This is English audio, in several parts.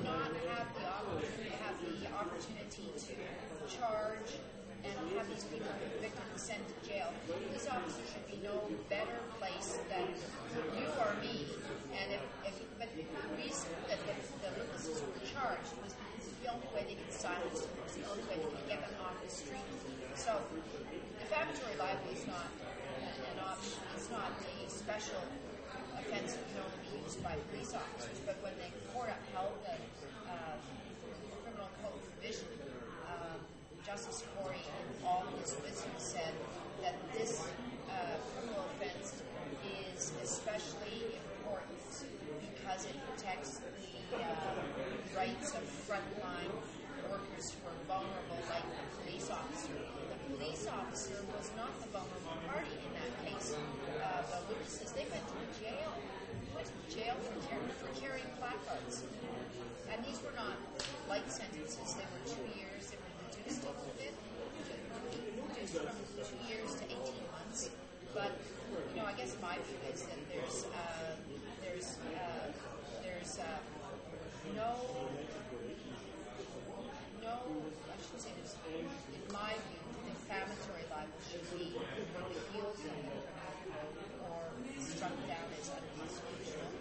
not have the opportunity to charge and have these people convicted and sent to jail. Police officers should be no better place than you or me. And but the reason that the witnesses were charged was because it's the only way they could silence them. It's the only way they could get them off the street. So defamatory libel is not an option. It's not a special offense that can only be used by police officers. But when the court upheld the criminal code provision, Justice Corey, in all his wisdom, said that this criminal offense is especially important because it protects the rights of frontline workers who are vulnerable, like the police officer. The police officer was not the vulnerable party in that case. The witnesses, they went to jail. Went to jail for carrying placards. And these were not light sentences. They were 2 years. They were reduced a little bit. Reduced from 2 years to 18 months. But, I guess my view is that there's I should say this, in my view, defamatory libel should be repealed from the criminal code or struck down as unconstitutional.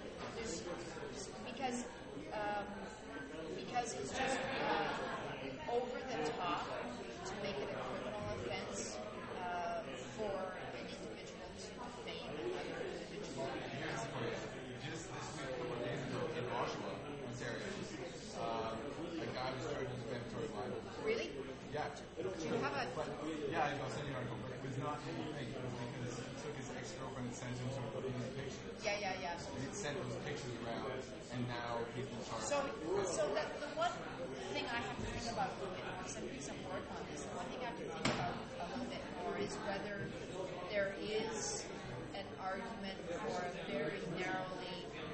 Because it's just over the top to make it a criminal offense for an individual to defame another individual. Just this week in Oshawa, Ontario, a guy was charged with defamatory libel. Really? Yeah. Do you have a... Yeah, I'll send you an article, but it was not anything. It was because he took his ex-girlfriend and sent him to a these pictures. Yeah. And he sent those pictures around, and now he's been charged. So that the one thing I have to think about a little bit, because I'm doing some work on this, the one thing I have to think about a little bit more is whether there is an argument for a very narrowly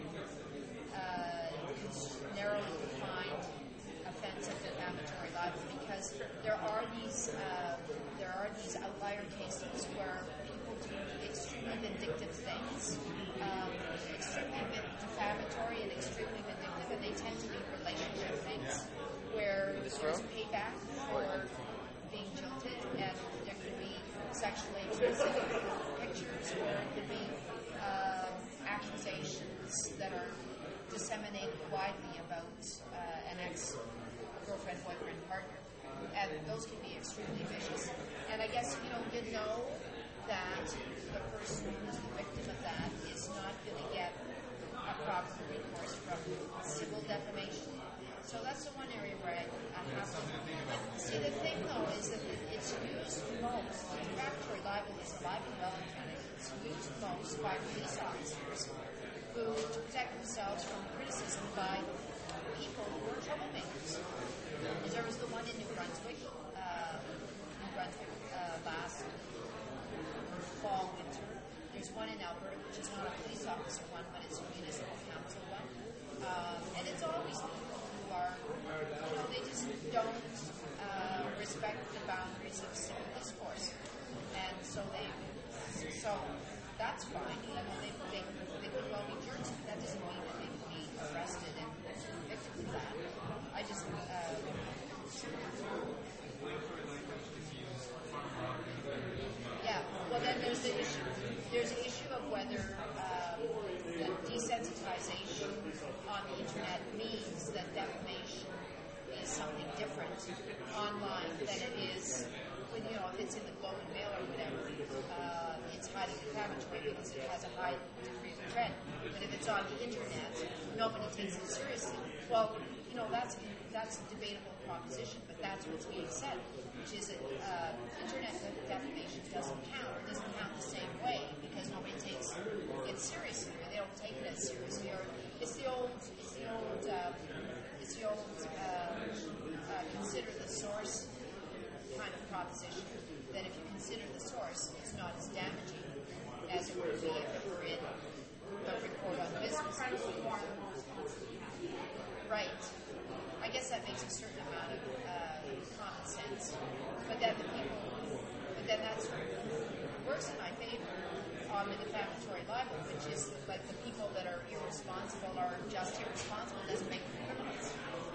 defined offense of defamatory libel, because there are these outlier cases where people do extremely vindictive things, extremely defamatory and extremely vindictive, and they tend to be relationship things where there's payback for being jilted, and there could be sexually explicit pictures, or it could be accusations that are disseminated widely about an ex-girlfriend, boyfriend, partner. And those can be extremely vicious. And I guess, you know that the person who's the victim of that is not going to get a proper recourse from civil defamation. So that's the one area where I have to... But see, the thing, though, is that it's used most, defamatory libel is alive and well in Canada. It's used most by police officers who, to protect themselves from criticism by people who are troublemakers. There was the one in New Brunswick last fall, winter. There's one in Alberta, which is not a police officer one, but it's a municipal council one. And it's always people who are, they just don't respect the boundaries of civil discourse. And so that's fine. They could well be jerks, but that doesn't mean that they can be arrested and convicted of that. I just... well then there's the issue of whether the desensitization on the internet means that defamation is something different online than it is when, if it's in the Globe and Mail or whatever, it's highly defamatory because it has a high degree of trend. But if it's on the internet, nobody takes it seriously. Well, that's a debatable proposition, but that's what's being said, which is that internet defamation doesn't count. It doesn't count the same way because nobody takes it seriously, or they don't take it as seriously. Or it's the old consider the source kind of proposition. That if you consider the source, it's not as damaging as it would be if it were in the report on business. Right. I guess that makes a certain amount of common sense. But then that's works in my favor on the defamatory libel, which is like the people that are irresponsible are just irresponsible. It doesn't make them criminals.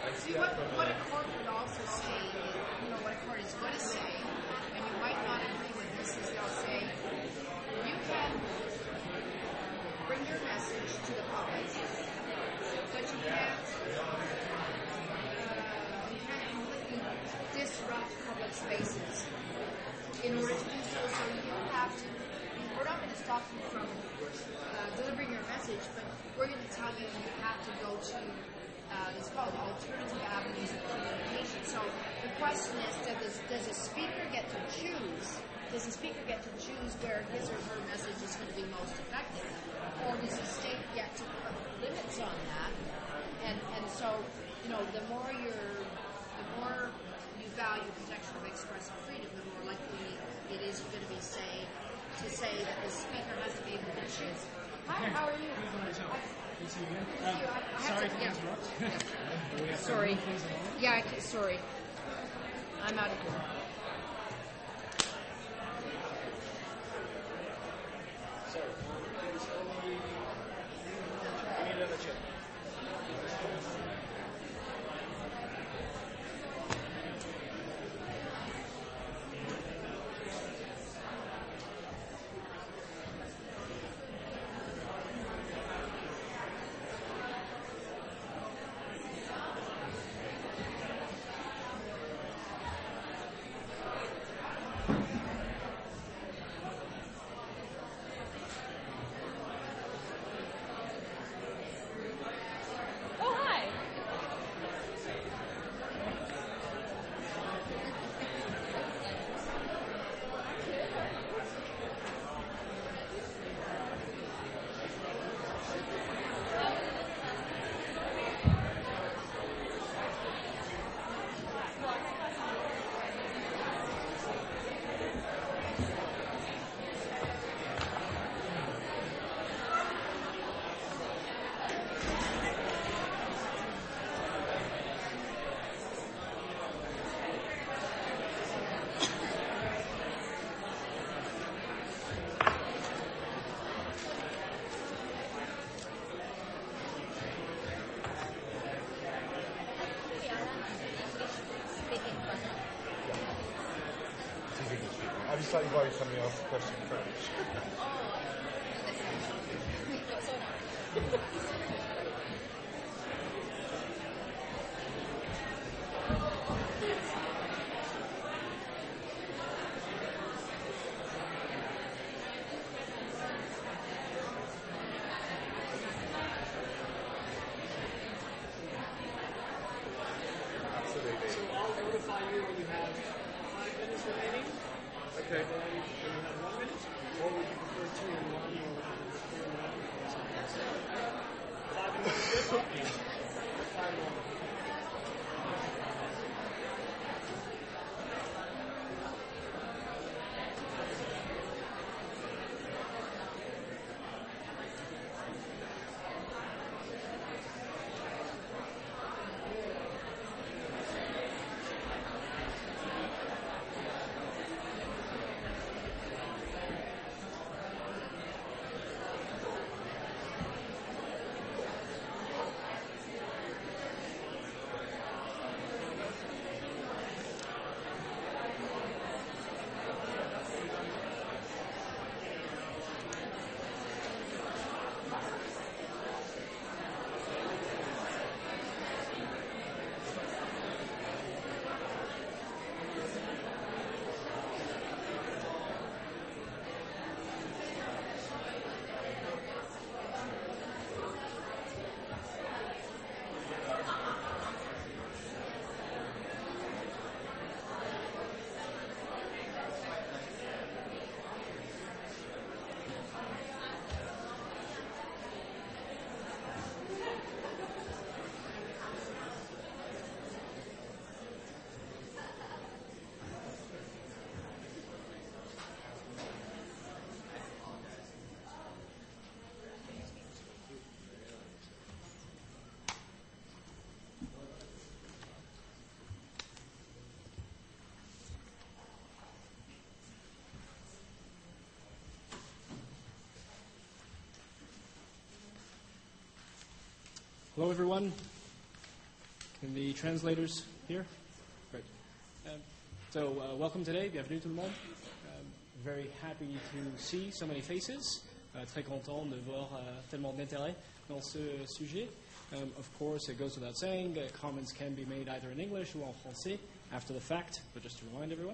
See, what a court would also say, what a court is going to say, and you might not agree with this, is they'll say, you can bring your message to the public, but you can't completely disrupt public spaces. In order to do so, you have to, we're not going to stop you from delivering your message, but we're going to tell you have to go to it's called alternative avenues of communication. So the question is, does a speaker get to choose? Does the speaker get to choose where his or her message is going to be most effective, or does the state get to put limits on that? And so, the more you value protection of expressive freedom, the more likely it is going to be to say that the speaker has to be able to choose. Hi, how are you? Sorry to interrupt. Sorry. Yeah, sorry. I'm out of here. We need another chip. Oh, hi. I just thought you've already somebody else the question first. So I'll notify you when you have 5 minutes remaining. Okay. When you have 1 minute, or would you prefer 2 and 1, or would you prefer 1 or 5 minutes good? 5 and 1. Hello, everyone. And the translators here? Great. Welcome today. Bienvenue tout le monde. Very happy to see so many faces. Très content de voir tellement d'intérêt dans ce sujet. Of course, it goes without saying, comments can be made either in English or en français after the fact, but just to remind everyone.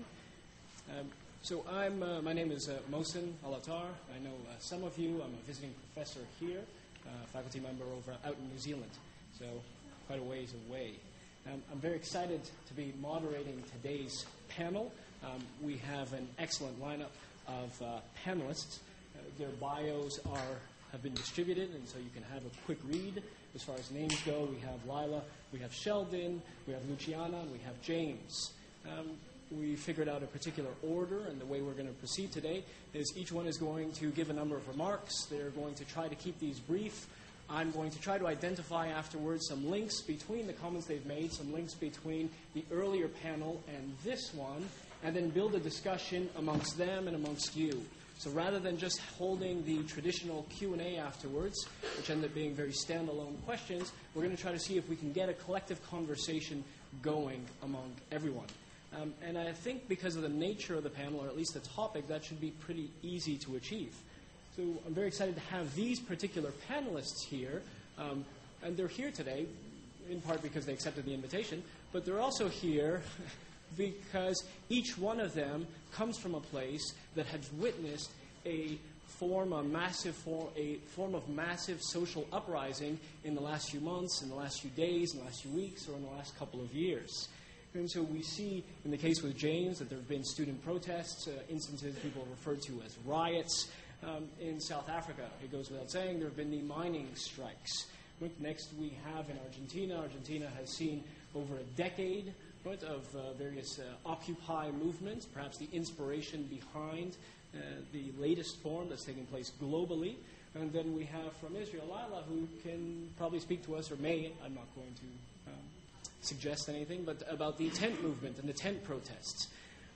My name is Mohsen Alatar. I know some of you. I'm a visiting professor here, faculty member out in New Zealand, so quite a ways away. I'm very excited to be moderating today's panel. We have an excellent lineup of panelists. Their bios have been distributed, and so you can have a quick read. As far as names go, we have Lila, we have Sheldon, we have Luciana, and we have James. We figured out a particular order, and the way we're going to proceed today is each one is going to give a number of remarks. They're going to try to keep these brief. I'm going to try to identify afterwards some links between the comments they've made, some links between the earlier panel and this one, and then build a discussion amongst them and amongst you. So rather than just holding the traditional Q&A afterwards, which end up being very standalone questions, we're going to try to see if we can get a collective conversation going among everyone. And I think because of the nature of the panel, or at least the topic, that should be pretty easy to achieve. So I'm very excited to have these particular panelists here. And they're here today, in part because they accepted the invitation, but they're also here because each one of them comes from a place that has witnessed a form of massive social uprising in the last few months, in the last few days, in the last few weeks, or in the last couple of years. And so we see, in the case with James, that there have been student protests, instances people referred to as riots. In South Africa, it goes without saying, there have been the mining strikes. Next we have in Argentina. Argentina has seen over a decade of various Occupy movements, perhaps the inspiration behind the latest form that's taking place globally. And then we have from Israel, Lila, who can probably speak to us, or may, I'm not going to suggest anything, but about the tent movement and the tent protests.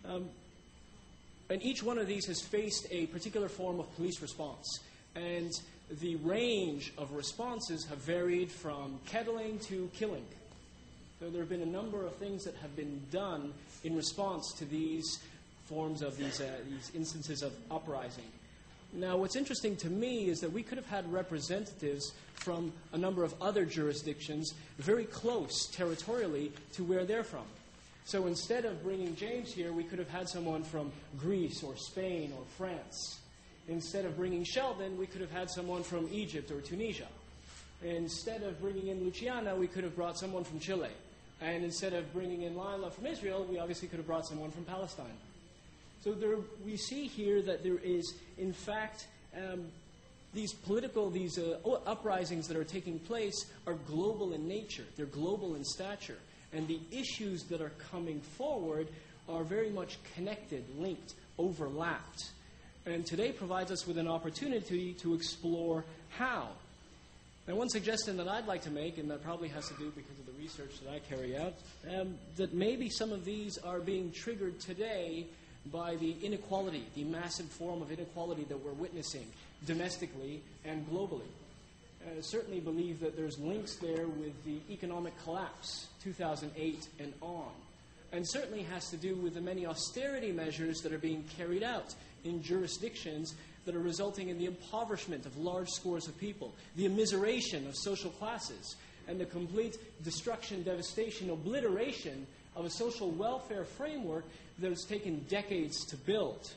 And each one of these has faced a particular form of police response. And the range of responses have varied from kettling to killing. So there have been a number of things that have been done in response to these forms of these instances of uprising. Now, what's interesting to me is that we could have had representatives from a number of other jurisdictions very close territorially to where they're from. So instead of bringing James here, we could have had someone from Greece or Spain or France. Instead of bringing Sheldon, we could have had someone from Egypt or Tunisia. Instead of bringing in Luciana, we could have brought someone from Chile. And instead of bringing in Lila from Israel, we obviously could have brought someone from Palestine. So we see here that there is, in fact, these uprisings that are taking place are global in nature. They're global in stature. And the issues that are coming forward are very much connected, linked, overlapped. And today provides us with an opportunity to explore how. Now, one suggestion that I'd like to make, and that probably has to do because of the research that I carry out, that maybe some of these are being triggered today by the inequality, the massive form of inequality that we're witnessing domestically and globally. I certainly believe that there's links there with the economic collapse, 2008 and on. And certainly has to do with the many austerity measures that are being carried out in jurisdictions that are resulting in the impoverishment of large scores of people, the immiseration of social classes, and the complete destruction, devastation, obliteration of a social welfare framework that has taken decades to build.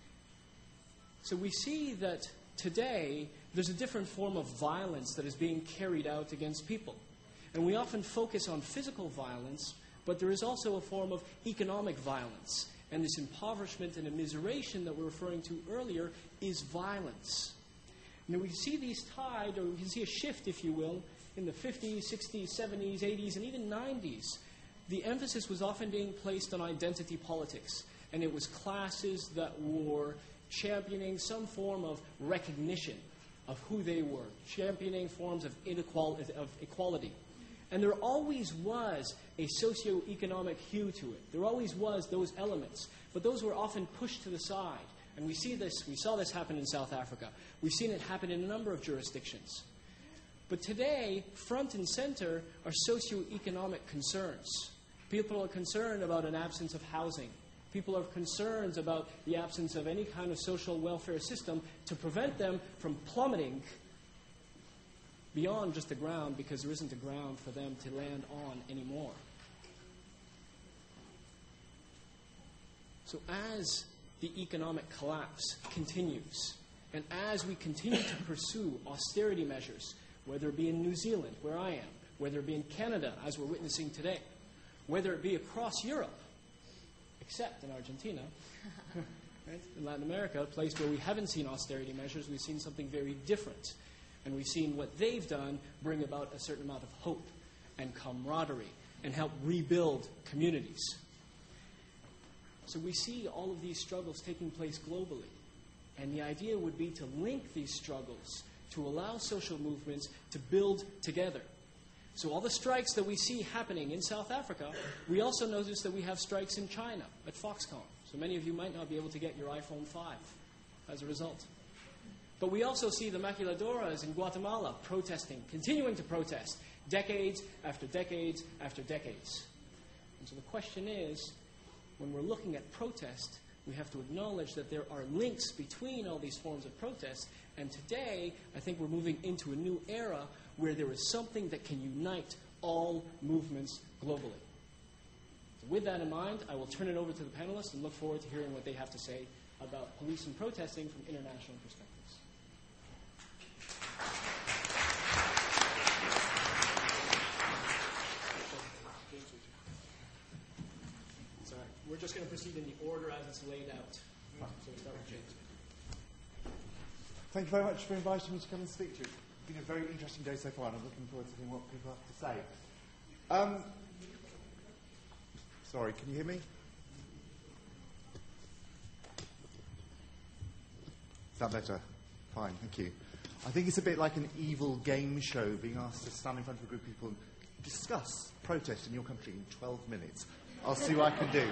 So we see that today there's a different form of violence that is being carried out against people. And we often focus on physical violence, but there is also a form of economic violence. And this impoverishment and immiseration that we're referring to earlier is violence. Now we see these tied, or we can see a shift, if you will, in the 50s, 60s, 70s, 80s, and even 90s. The emphasis was often being placed on identity politics. And it was classes that were championing some form of recognition of who they were, championing forms of equality. And there always was a socioeconomic hue to it. There always was those elements. But those were often pushed to the side. And we saw this happen in South Africa. We've seen it happen in a number of jurisdictions. But today, front and center are socioeconomic concerns. People are concerned about an absence of housing. People are concerned about the absence of any kind of social welfare system to prevent them from plummeting beyond just the ground, because there isn't a ground for them to land on anymore. So as the economic collapse continues, and as we continue to pursue austerity measures, whether it be in New Zealand, where I am, whether it be in Canada, as we're witnessing today, whether it be across Europe, except in Argentina, right? In Latin America, a place where we haven't seen austerity measures, we've seen something very different. And we've seen what they've done bring about a certain amount of hope and camaraderie and help rebuild communities. So we see all of these struggles taking place globally. And the idea would be to link these struggles to allow social movements to build together. So all the strikes that we see happening in South Africa, we also notice that we have strikes in China at Foxconn. So many of you might not be able to get your iPhone 5 as a result. But we also see the maquiladoras in Guatemala protesting, continuing to protest, decades after decades after decades. And so the question is, when we're looking at protest, we have to acknowledge that there are links between all these forms of protest. And today, I think we're moving into a new era where there is something that can unite all movements globally. So with that in mind, I will turn it over to the panelists and look forward to hearing what they have to say about police and protesting from international perspectives. Sorry, we're just going to proceed in the order as it's laid out. So we start with James. Thank you very much for inviting me to come and speak to you. It's been a very interesting day so far, and I'm looking forward to hearing what people have to say. Sorry, can you hear me? Is that better? Fine, thank you. I think it's a bit like an evil game show, being asked to stand in front of a group of people and discuss protest in your country in 12 minutes. I'll see what I can do.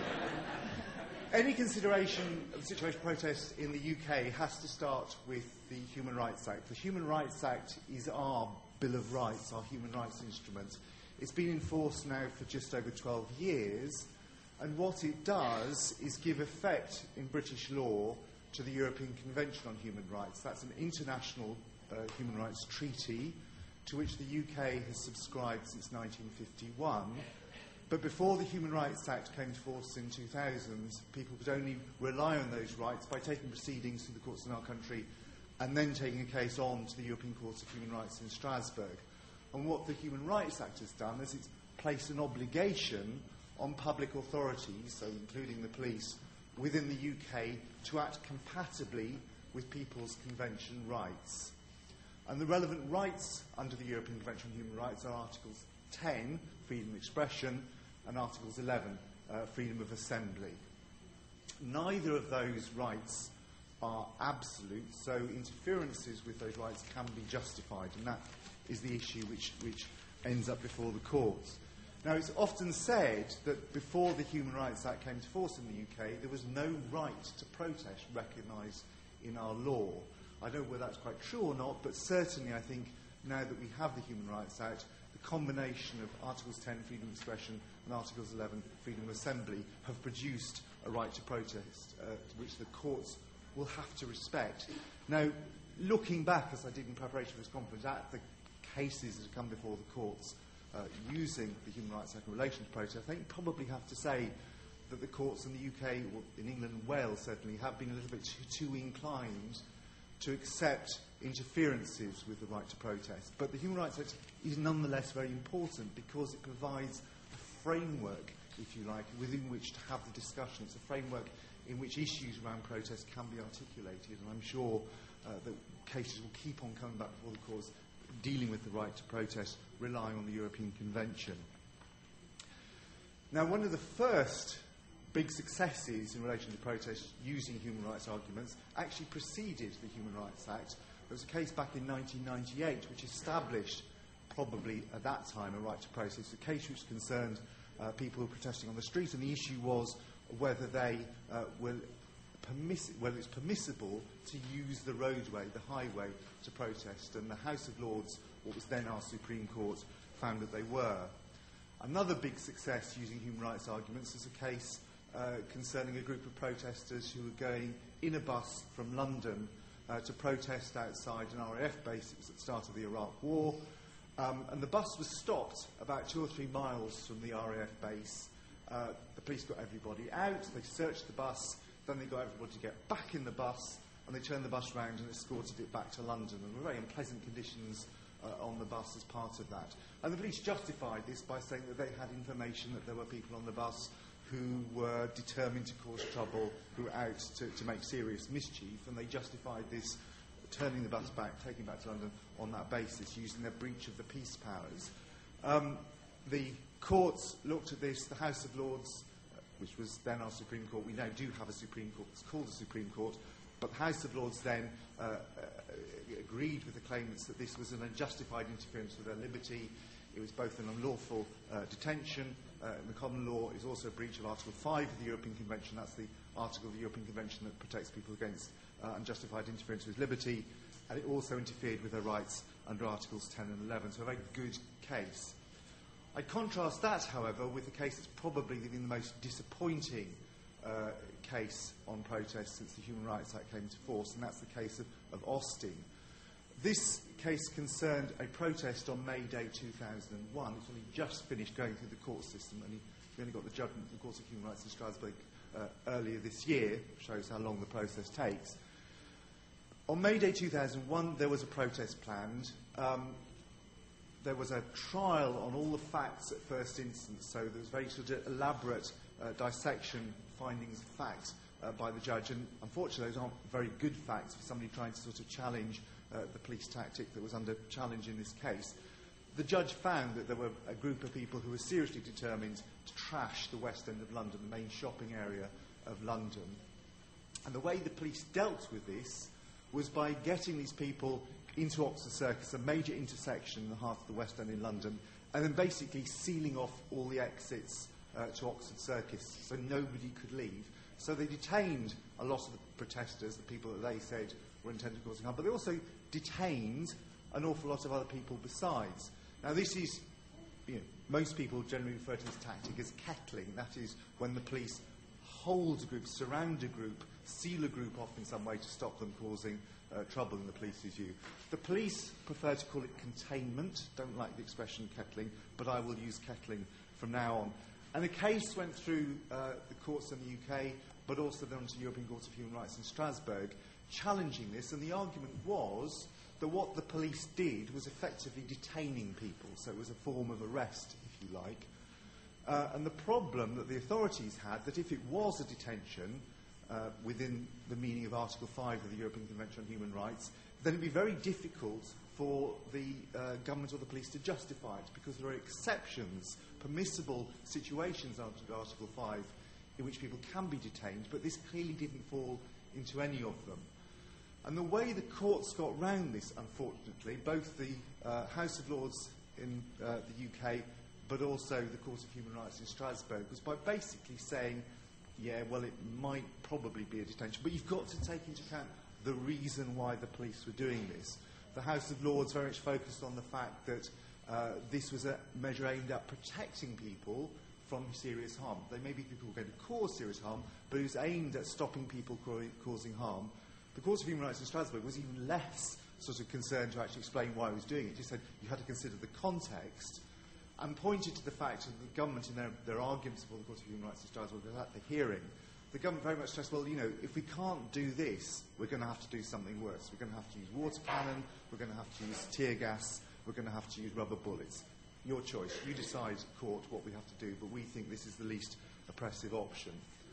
Any consideration of the situation of protests in the UK has to start with the Human Rights Act. The Human Rights Act is our Bill of Rights, our human rights instrument. It's been enforced now for just over 12 years, and what it does is give effect in British law to the European Convention on Human Rights. That's an international human rights treaty to which the UK has subscribed since 1951. But before the Human Rights Act came to force in 2000, people could only rely on those rights by taking proceedings through the courts in our country and then taking a case on to the European Court of Human Rights in Strasbourg. And what the Human Rights Act has done is it's placed an obligation on public authorities, so including the police, within the UK to act compatibly with people's convention rights. And the relevant rights under the European Convention on Human Rights are Articles 10, freedom of expression, and Articles 11, freedom of assembly. Neither of those rights are absolute, so interferences with those rights can be justified, and that is the issue which ends up before the courts. Now, it's often said that before the Human Rights Act came to force in the UK, there was no right to protest recognised in our law. I don't know whether that's quite true or not, but certainly I think now that we have the Human Rights Act, the combination of Articles 10, freedom of expression, and Articles 11, freedom of assembly, have produced a right to protest, which the courts will have to respect. Now, looking back, as I did in preparation for this conference, at the cases that have come before the courts using the Human Rights Act in relation to protest, I think probably have to say that the courts in the UK, or in England and Wales certainly, have been a little bit too inclined to accept interferences with the right to protest. But the Human Rights Act is nonetheless very important because it provides a framework, if you like, within which to have the discussion. It's a framework in which issues around protest can be articulated, and I'm sure that cases will keep on coming back before the courts dealing with the right to protest, relying on the European Convention. Now, one of the first big successes in relation to protest using human rights arguments actually preceded the Human Rights Act. There was a case back in 1998 which established, probably at that time, a right to protest. It's a case which concerned people who were protesting on the street, and the issue was whether they whether it's permissible to use the roadway, the highway, to protest. And the House of Lords what was then our Supreme Court found that they were. Another big success using human rights arguments is a case concerning a group of protesters who were going in a bus from London to protest outside an RAF base. It was at the start of the Iraq War. And the bus was stopped about 2 or 3 miles from the RAF base. The police got everybody out, they searched the bus, then they got everybody to get back in the bus, and they turned the bus round and escorted it back to London. And there were very unpleasant conditions on the bus as part of that. And the police justified this by saying that they had information that there were people on the bus who were determined to cause trouble, who were out to make serious mischief, and they justified this, turning the bus back, taking it back to London on that basis, using their breach of the peace powers. The courts looked at this. The House of Lords, which was then our Supreme Court, we now do have a Supreme Court, it's called the Supreme Court, but the House of Lords then agreed with the claimants that this was an unjustified interference with their liberty. It was both an unlawful detention. In the common law, is also a breach of Article 5 of the European Convention. That's the article of the European Convention that protects people against unjustified interference with liberty. And it also interfered with their rights under Articles 10 and 11. So a very good case. I contrast that, however, with the case that's probably been the most disappointing case on protest since the Human Rights Act came into force, and that's the case of Austin. This case concerned a protest on May Day 2001. It's only just finished going through the court system, and we only got the judgment of the Court of Human Rights in Strasbourg earlier this year. Shows how long the process takes. On May Day 2001, there was a protest planned. There was a trial on all the facts at first instance, so there was very sort of elaborate dissection, findings of facts by the judge, and unfortunately those aren't very good facts for somebody trying to sort of challenge the police tactic that was under challenge in this case. The judge found that there were a group of people who were seriously determined to trash the West End of London, the main shopping area of London. And the way the police dealt with this was by getting these people into Oxford Circus, a major intersection in the heart of the West End in London, and then basically sealing off all the exits to Oxford Circus so nobody could leave. So they detained a lot of the protesters, the people that they said were intended to cause harm, but they also detained an awful lot of other people besides. Now this is, most people generally refer to this tactic as kettling. That is when the police hold a group, surround a group, seal a group off in some way to stop them causing trouble in the police's view. The police prefer to call it containment, don't like the expression kettling, but I will use kettling from now on. And the case went through the courts in the UK, but also then to the European Court of Human Rights in Strasbourg, challenging this, and the argument was that what the police did was effectively detaining people, so it was a form of arrest, if you like. And the problem that the authorities had, that if it was a detention within the meaning of Article 5 of the European Convention on Human Rights, then it would be very difficult for the government or the police to justify it, because there are exceptions, permissible situations under Article 5 in which people can be detained, but this clearly didn't fall into any of them. And the way the courts got round this, unfortunately, both the House of Lords in the UK, but also the Court of Human Rights in Strasbourg, was by basically saying, yeah, well, it might probably be a detention, but you've got to take into account the reason why the police were doing this. The House of Lords very much focused on the fact that this was a measure aimed at protecting people from serious harm. They may be people who are going to cause serious harm, but it was aimed at stopping people causing harm. The Court of Human Rights in Strasbourg was even less sort of concerned to actually explain why it was doing it. It just said you had to consider the context, and pointed to the fact that the government, in their arguments before the Court of Human Rights in Strasbourg at the hearing, the government very much stressed, well, if we can't do this, we're going to have to do something worse. We're going to have to use water cannon, we're going to have to use tear gas, we're going to have to use rubber bullets. Your choice. You decide, court, what we have to do, but we think this is the least oppressive option.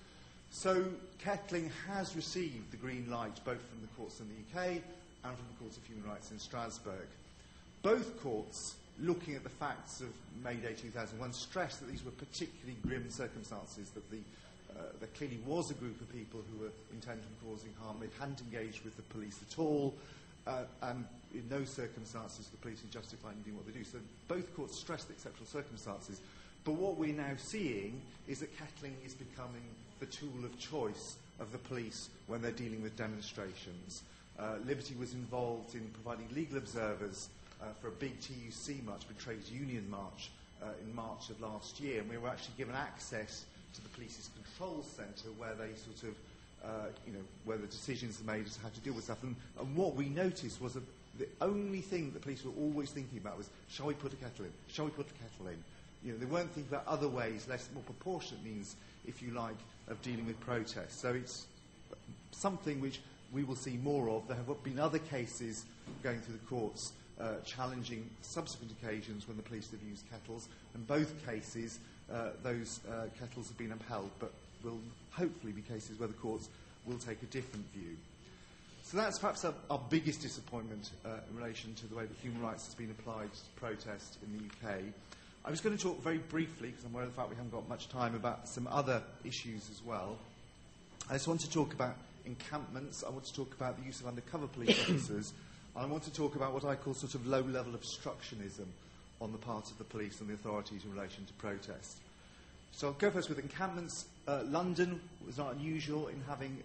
So kettling has received the green light both from the courts in the UK and from the Court of Human Rights in Strasbourg. Both courts, looking at the facts of May Day 2001, stressed that these were particularly grim circumstances, that there clearly was a group of people who were intent on causing harm. They hadn't engaged with the police at all, and in no circumstances the police are justified in doing what they do. So both courts stressed the exceptional circumstances. But what we're now seeing is that kettling is becoming the tool of choice of the police when they're dealing with demonstrations. Liberty was involved in providing legal observers for a big TUC march, a trades union march, in March of last year, and we were actually given access to the police's control centre where they sort of, where the decisions are made as to how to deal with stuff. And what we noticed was that the only thing the police were always thinking about was, shall we put a kettle in? Shall we put a kettle in? They weren't thinking about other ways, more proportionate means, if you like, of dealing with protests. So it's something which we will see more of. There have been other cases going through the courts challenging subsequent occasions when the police have used kettles. In both cases, those kettles have been upheld, but will hopefully be cases where the courts will take a different view. So that's perhaps our biggest disappointment in relation to the way that human rights has been applied to protest in the UK. I was going to talk very briefly, because I'm aware of the fact we haven't got much time, about some other issues as well. I just want to talk about encampments. I want to talk about the use of undercover police officers. And I want to talk about what I call sort of low-level obstructionism on the part of the police and the authorities in relation to protest. So I'll go first with encampments. London was not unusual in having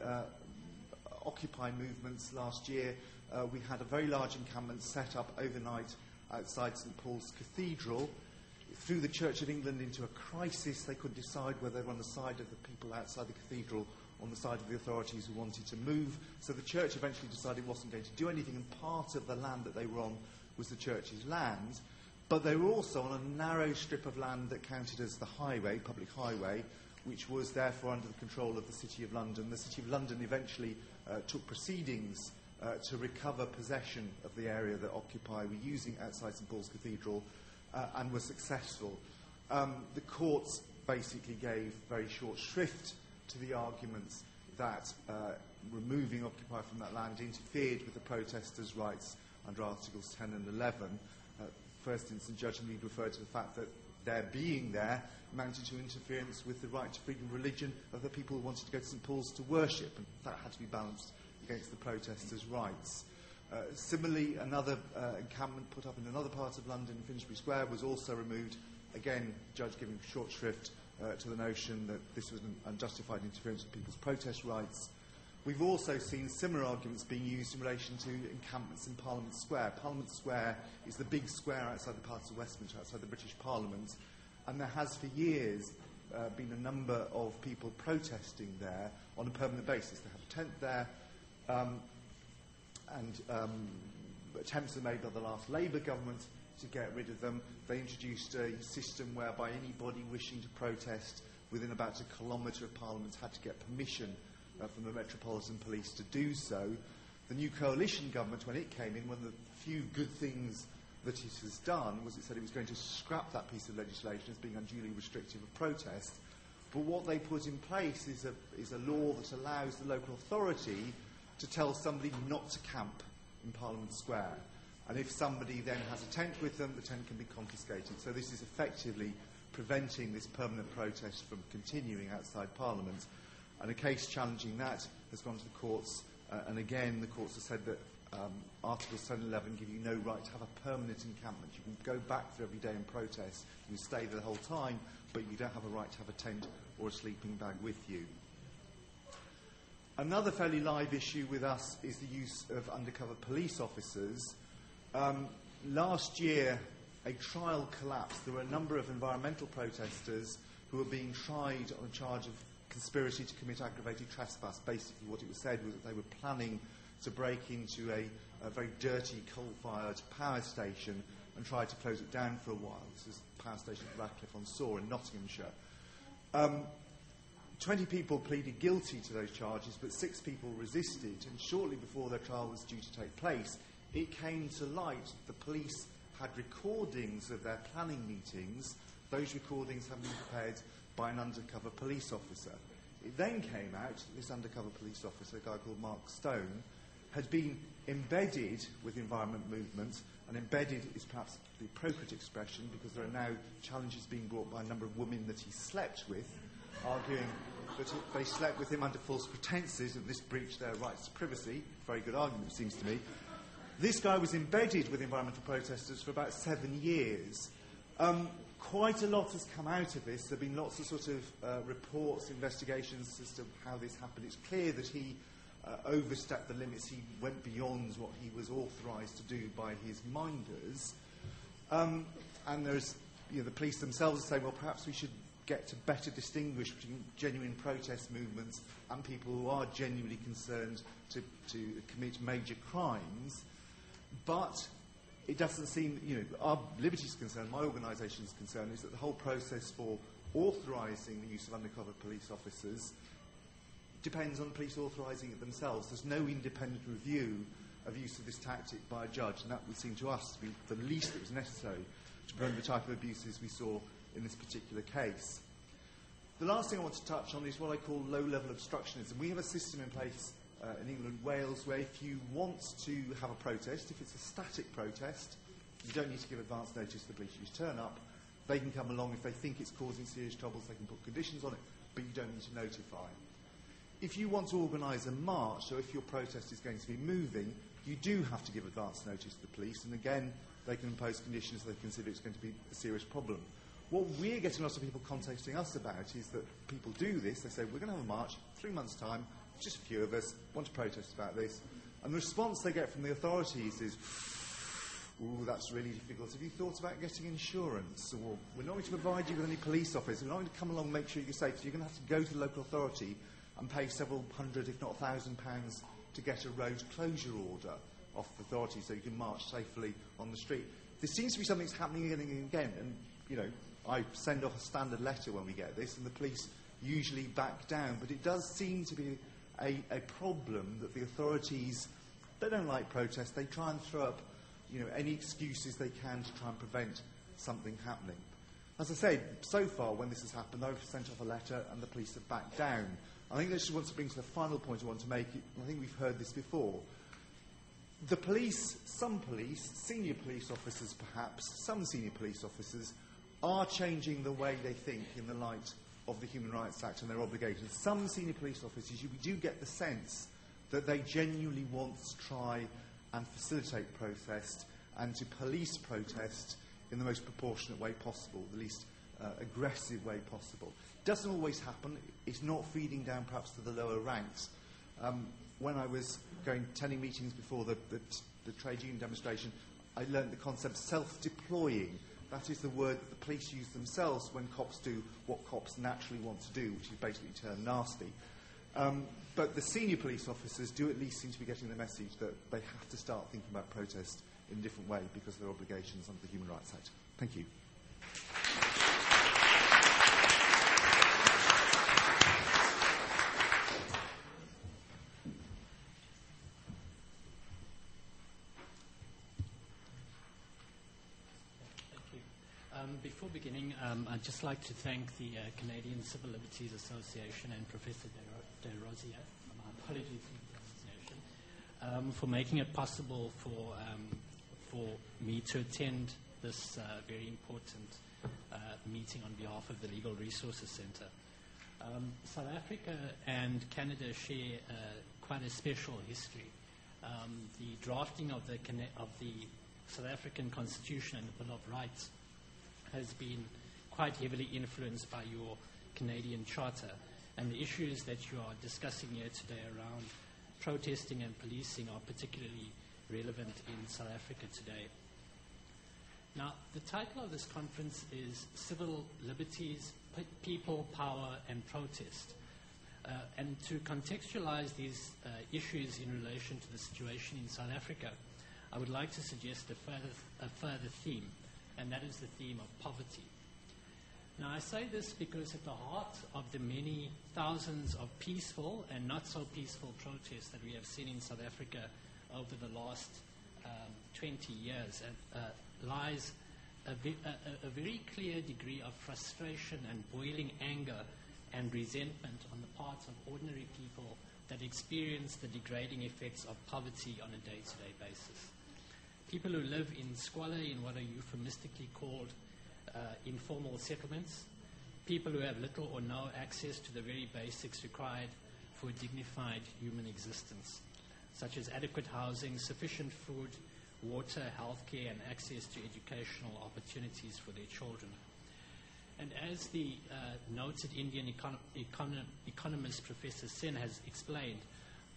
Occupy movements last year. We had a very large encampment set up overnight outside St Paul's Cathedral. It threw the Church of England into a crisis. They couldn't decide whether they were on the side of the people outside the cathedral, on the side of the authorities who wanted to move. So the church eventually decided it wasn't going to do anything, and part of the land that they were on was the church's land. But they were also on a narrow strip of land that counted as the highway, public highway, which was therefore under the control of the City of London. The City of London eventually took proceedings to recover possession of the area that Occupy were using outside St Paul's Cathedral, and were successful. The courts basically gave very short shrift to the arguments that removing Occupy from that land interfered with the protesters' rights under Articles 10 and 11. First instance, Judge Mead referred to the fact that their being there amounted to interference with the right to freedom of religion of the people who wanted to go to St Paul's to worship, and that had to be balanced against the protesters' rights. Similarly, another encampment put up in another part of London, Finsbury Square, was also removed. Again, Judge giving short shrift to the notion that this was an unjustified interference with people's protest rights. We've also seen similar arguments being used in relation to encampments in Parliament Square. Parliament Square is the big square outside the Palace of Westminster, outside the British Parliament, and there has for years been a number of people protesting there on a permanent basis. They have a tent there, and attempts were made by the last Labour government to get rid of them. They introduced a system whereby anybody wishing to protest within about a kilometre of Parliament had to get permission from the Metropolitan Police to do so. The new coalition government, when it came in, one of the few good things that it has done was it said it was going to scrap that piece of legislation as being unduly restrictive of protest. But what they put in place is a law that allows the local authority to tell somebody not to camp in Parliament Square. And if somebody then has a tent with them, the tent can be confiscated. So this is effectively preventing this permanent protest from continuing outside Parliament. And a case challenging that has gone to the courts. And again, the courts have said that Articles 7 and 11 give you no right to have a permanent encampment. You can go back there every day and protest. You can stay there the whole time, but you don't have a right to have a tent or a sleeping bag with you. Another fairly live issue with us is the use of undercover police officers. Last year, a trial collapsed. There were a number of environmental protesters who were being tried on a charge of conspiracy to commit aggravated trespass. Basically, what it was said was that they were planning to break into a very dirty coal-fired power station and try to close it down for a while. This is the power station at Radcliffe-on-Soar in Nottinghamshire. 20 people pleaded guilty to those charges, but 6 people resisted, and shortly before their trial was due to take place, it came to light the police had recordings of their planning meetings. Those recordings had been prepared by an undercover police officer. It then came out that this undercover police officer, a guy called Mark Stone, had been embedded with the environment movement, and embedded is perhaps the appropriate expression because there are now challenges being brought by a number of women that he slept with, arguing that they slept with him under false pretences and this breached their rights to privacy. Very good argument, it seems to me. This guy was embedded with environmental protesters for about 7 years. Quite a lot has come out of this. There have been lots of sort of reports, investigations as to how this happened. It's clear that he overstepped the limits. He went beyond what he was authorised to do by his minders. And there's, the police themselves are saying, well, perhaps we should get to better distinguish between genuine protest movements and people who are genuinely concerned to commit major crimes. But it doesn't seem, our Liberty's concern, my organisation's concern, is that the whole process for authorising the use of undercover police officers depends on police authorising it themselves. There's no independent review of use of this tactic by a judge, and that would seem to us to be the least that was necessary to prevent the type of abuses we saw in this particular case. The last thing I want to touch on is what I call low-level obstructionism. We have a system in place in England and Wales where if you want to have a protest, if it's a static protest, you don't need to give advance notice to the police. You just turn up, they can come along. If they think it's causing serious troubles, they can put conditions on it, but you don't need to notify. If you want to organise a march, or if your protest is going to be moving, you do have to give advance notice to the police, and again, they can impose conditions if they consider it's going to be a serious problem. What we're getting lots of people contacting us about is that people do this. They say, we're going to have a march, 3 months' time, just a few of us want to protest about this. And the response they get from the authorities is, ooh, that's really difficult. Have you thought about getting insurance? Or, we're not going to provide you with any police officers. We're not going to come along and make sure you're safe. So you're going to have to go to the local authority and pay several hundred, if not £1,000 to get a road closure order off the authority so you can march safely on the street. There seems to be something that's happening again and again. And, I send off a standard letter when we get this, and the police usually back down. But it does seem to be a problem that the authorities, they don't like protest. They try and throw up, any excuses they can to try and prevent something happening. As I say, so far when this has happened, I've sent off a letter and the police have backed down. I think this is what to bring to the final point I want to make. I think we've heard this before. The police, some police, senior police officers perhaps, some senior police officers, are changing the way they think in the light of the Human Rights Act and their obligations. Some senior police officers, we do get the sense that they genuinely want to try and facilitate protest and to police protest in the most proportionate way possible, the least aggressive way possible. It doesn't always happen. It's not feeding down perhaps to the lower ranks. When I was attending meetings before the trade union demonstration, I learned the concept self-deploying. That is the word that the police use themselves when cops do what cops naturally want to do, which is basically turn nasty. But the senior police officers do at least seem to be getting the message that they have to start thinking about protest in a different way because of their obligations under the Human Rights Act. Thank you. Before beginning, I'd just like to thank the Canadian Civil Liberties Association and Professor De Rosier, my apologies for the pronunciation, for making it possible for me to attend this very important meeting on behalf of the Legal Resources Centre. South Africa and Canada share quite a special history. The drafting of the South African Constitution and the Bill of Rights has been quite heavily influenced by your Canadian Charter, and the issues that you are discussing here today around protesting and policing are particularly relevant in South Africa today. Now, the title of this conference is Civil Liberties, People, Power and Protest. And to contextualize these issues in relation to the situation in South Africa, I would like to suggest a further theme, and that is the theme of poverty. Now, I say this because at the heart of the many thousands of peaceful and not so peaceful protests that we have seen in South Africa over the last 20 years lies a very clear degree of frustration and boiling anger and resentment on the parts of ordinary people that experience the degrading effects of poverty on a day-to-day basis. People who live in squalor in what are euphemistically called informal settlements, people who have little or no access to the very basics required for a dignified human existence, such as adequate housing, sufficient food, water, healthcare, and access to educational opportunities for their children. And as the noted Indian economist Professor Sen has explained,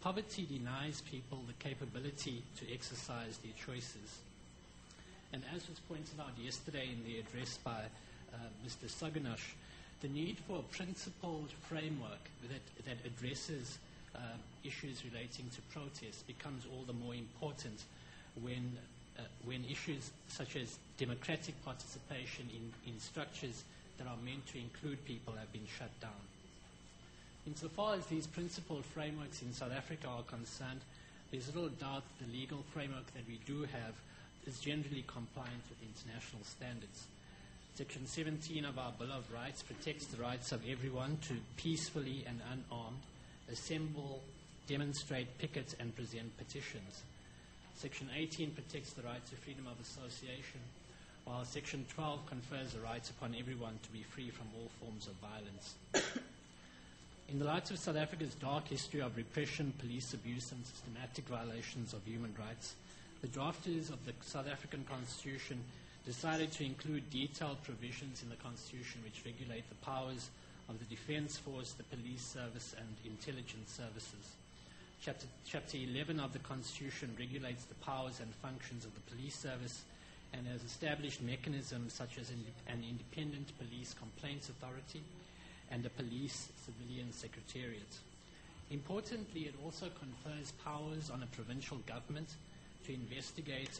poverty denies people the capability to exercise their choices. And as was pointed out yesterday in the address by Mr. Sagunash, the need for a principled framework that addresses issues relating to protest becomes all the more important when issues such as democratic participation in structures that are meant to include people have been shut down. Insofar as these principled frameworks in South Africa are concerned, there's little doubt that the legal framework that we do have is generally compliant with international standards. Section 17 of our Bill of Rights protects the rights of everyone to peacefully and unarmed assemble, demonstrate, picket, and present petitions. Section 18 protects the right to freedom of association, while Section 12 confers the right upon everyone to be free from all forms of violence. In the light of South Africa's dark history of repression, police abuse, and systematic violations of human rights, the drafters of the South African Constitution decided to include detailed provisions in the Constitution which regulate the powers of the Defence Force, the Police Service, and Intelligence Services. Chapter 11 of the Constitution regulates the powers and functions of the Police Service and has established mechanisms such as an independent police complaints authority and a police civilian secretariat. Importantly, it also confers powers on a provincial government to investigate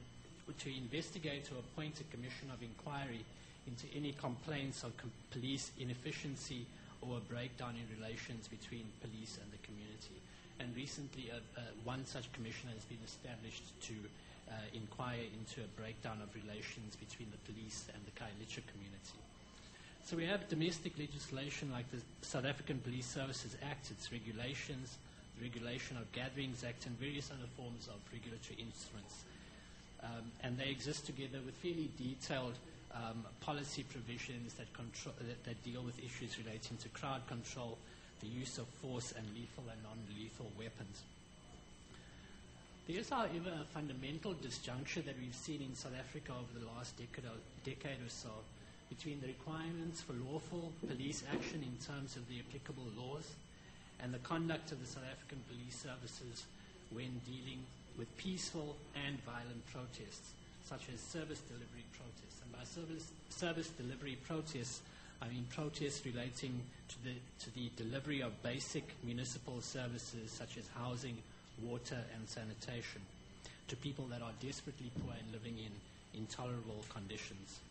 or appoint a commission of inquiry into any complaints of police inefficiency or a breakdown in relations between police and the community. And recently, one such commission has been established to inquire into a breakdown of relations between the police and the Khayelitsha community. So we have domestic legislation like the South African Police Services Act, its regulations, the Regulation of Gatherings Act, and various other forms of regulatory instruments. And they exist together with fairly detailed policy provisions that deal with issues relating to crowd control, the use of force, and lethal and non-lethal weapons. There is, however, a fundamental disjuncture that we've seen in South Africa over the last decade or so between the requirements for lawful police action in terms of the applicable laws and the conduct of the South African police services when dealing with peaceful and violent protests, such as service delivery protests. And by service delivery protests, I mean protests relating to the delivery of basic municipal services such as housing, water, and sanitation to people that are desperately poor and living in intolerable conditions.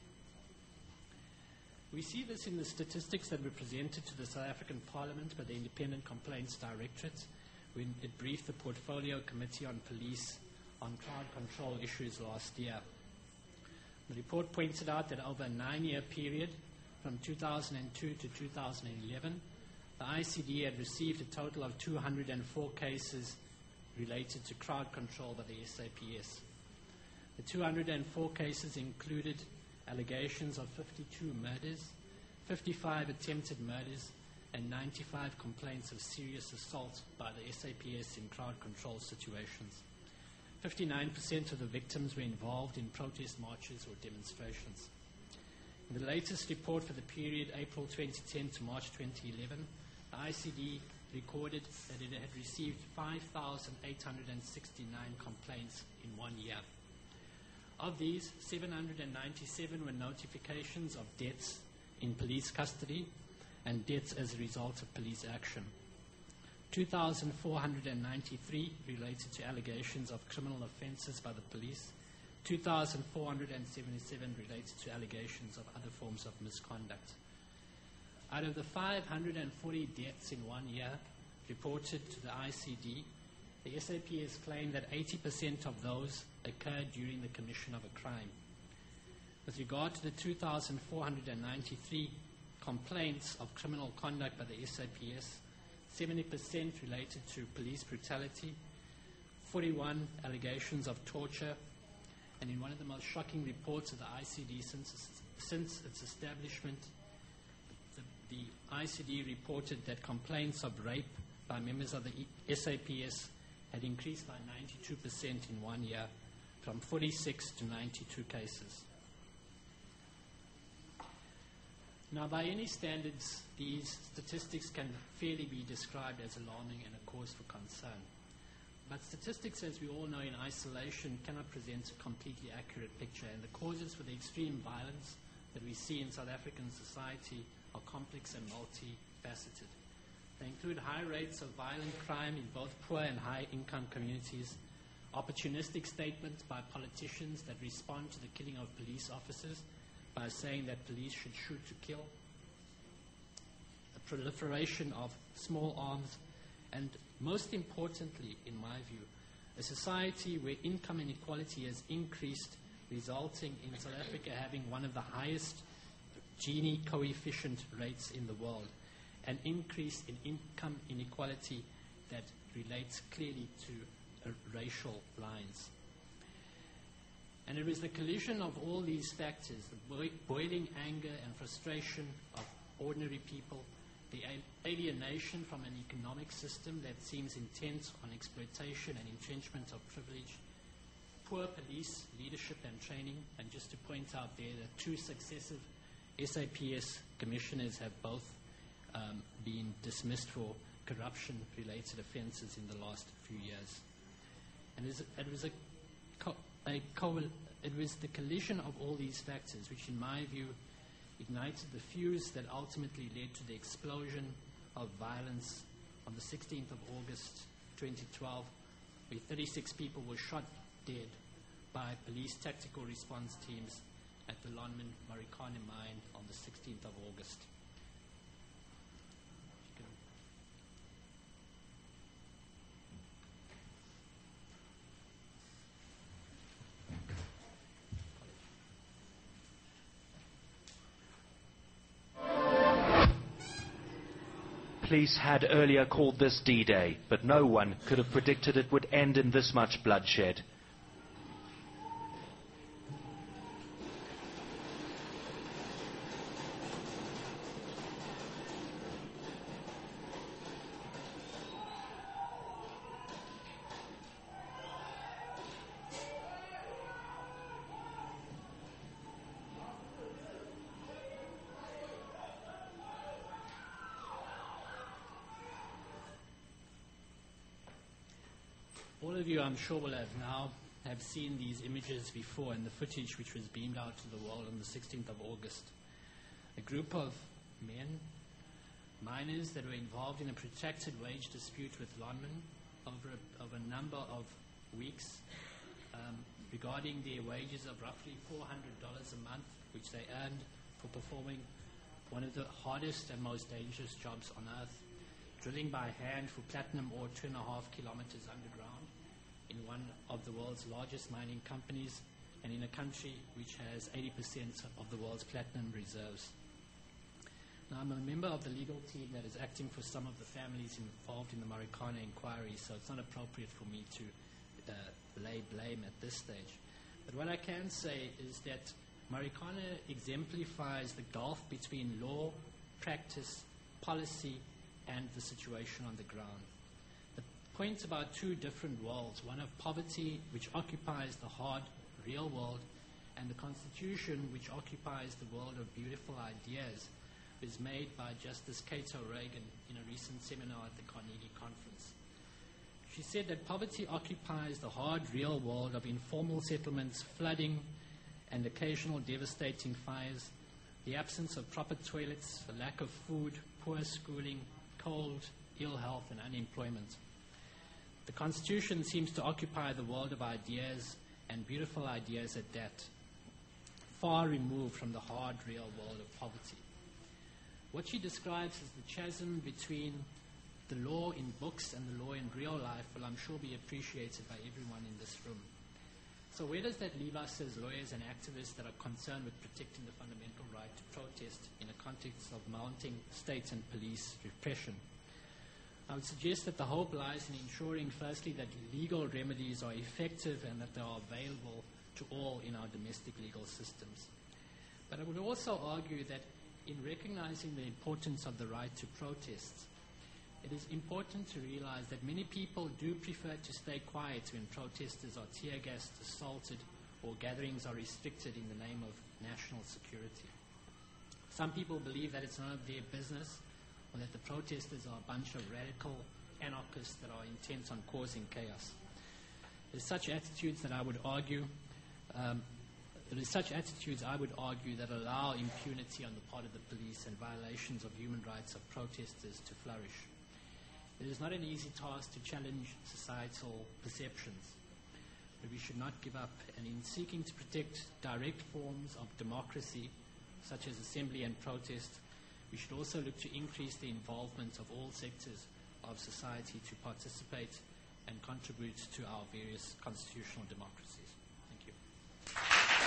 We see this in the statistics that were presented to the South African Parliament by the Independent Complaints Directorate when it briefed the Portfolio Committee on Police on crowd control issues last year. The report pointed out that over a 9-year period, from 2002 to 2011, the ICD had received a total of 204 cases related to crowd control by the SAPS. The 204 cases included allegations of 52 murders, 55 attempted murders, and 95 complaints of serious assault by the SAPS in crowd control situations. 59% of the victims were involved in protest marches or demonstrations. In the latest report for the period April 2010 to March 2011, the ICD recorded that it had received 5,869 complaints in 1 year. Of these, 797 were notifications of deaths in police custody and deaths as a result of police action. 2,493 related to allegations of criminal offences by the police. 2,477 related to allegations of other forms of misconduct. Out of the 540 deaths in 1 year reported to the ICD, the SAPS claimed that 80% of those occurred during the commission of a crime. With regard to the 2,493 complaints of criminal conduct by the SAPS, 70% related to police brutality, 41 allegations of torture, and in one of the most shocking reports of the ICD since its establishment, the ICD reported that complaints of rape by members of the SAPS had increased by 92% in 1 year, from 46 to 92 cases. Now, by any standards, these statistics can fairly be described as alarming and a cause for concern. But statistics, as we all know, in isolation cannot present a completely accurate picture, and the causes for the extreme violence that we see in South African society are complex and multifaceted. They include high rates of violent crime in both poor and high-income communities, opportunistic statements by politicians that respond to the killing of police officers by saying that police should shoot to kill, the proliferation of small arms, and most importantly, in my view, a society where income inequality has increased, resulting in South Africa having one of the highest Gini coefficient rates in the world, an increase in income inequality that relates clearly to racial lines. And it is the collision of all these factors, the boiling anger and frustration of ordinary people, the alienation from an economic system that seems intent on exploitation and entrenchment of privilege, poor police leadership and training, and just to point out there that 2 successive SAPS commissioners have both been dismissed for corruption-related offences in the last few years. And it was the collision of all these factors which, in my view, ignited the fuse that ultimately led to the explosion of violence on the 16th of August 2012, where 36 people were shot dead by police tactical response teams at the Lonmin Marikana mine on the 16th of August. Police had earlier called this D-Day, but no one could have predicted it would end in this much bloodshed. All of you, I'm sure, will have seen these images before and the footage which was beamed out to the world on the 16th of August. A group of men, miners that were involved in a protracted wage dispute with Lonmin over a number of weeks regarding their wages of roughly $400 a month, which they earned for performing one of the hardest and most dangerous jobs on earth, drilling by hand for platinum ore 2.5 kilometers underground in one of the world's largest mining companies and in a country which has 80% of the world's platinum reserves. Now, I'm a member of the legal team that is acting for some of the families involved in the Marikana inquiry, so it's not appropriate for me to lay blame at this stage. But what I can say is that Marikana exemplifies the gulf between law, practice, policy, and the situation on the ground. The point about 2 different worlds, one of poverty, which occupies the hard, real world, and the Constitution, which occupies the world of beautiful ideas, was made by Justice Cato Reagan in a recent seminar at the Carnegie Conference. She said that poverty occupies the hard, real world of informal settlements, flooding, and occasional devastating fires, the absence of proper toilets, the lack of food, poor schooling, cold, ill health, and unemployment. The Constitution seems to occupy the world of ideas, and beautiful ideas at that, far removed from the hard, real world of poverty. What she describes as the chasm between the law in books and the law in real life will, I'm sure, be appreciated by everyone in this room. So where does that leave us as lawyers and activists that are concerned with protecting the fundamental right to protest in a context of mounting state and police repression? I would suggest that the hope lies in ensuring, firstly, that legal remedies are effective and that they are available to all in our domestic legal systems. But I would also argue that in recognizing the importance of the right to protest, it is important to realize that many people do prefer to stay quiet when protesters are tear-gassed, assaulted, or gatherings are restricted in the name of national security. Some people believe that it's none of their business, or that the protesters are a bunch of radical anarchists that are intent on causing chaos. There's such attitudes that I would argue that allow impunity on the part of the police and violations of human rights of protesters to flourish. It is not an easy task to challenge societal perceptions, but we should not give up. And in seeking to protect direct forms of democracy, such as assembly and protest, we should also look to increase the involvement of all sectors of society to participate and contribute to our various constitutional democracies. Thank you.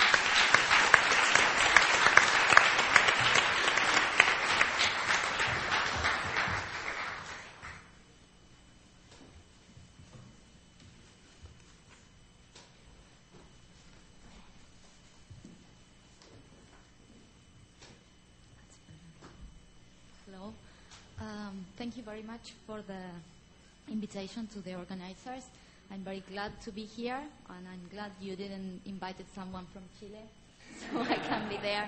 Hello. Thank you very much for the invitation to the organizers. I'm very glad to be here, and I'm glad you didn't invite someone from Chile, so I can be there.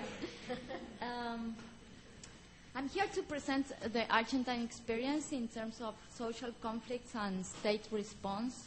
I'm here to present the Argentine experience in terms of social conflicts and state response.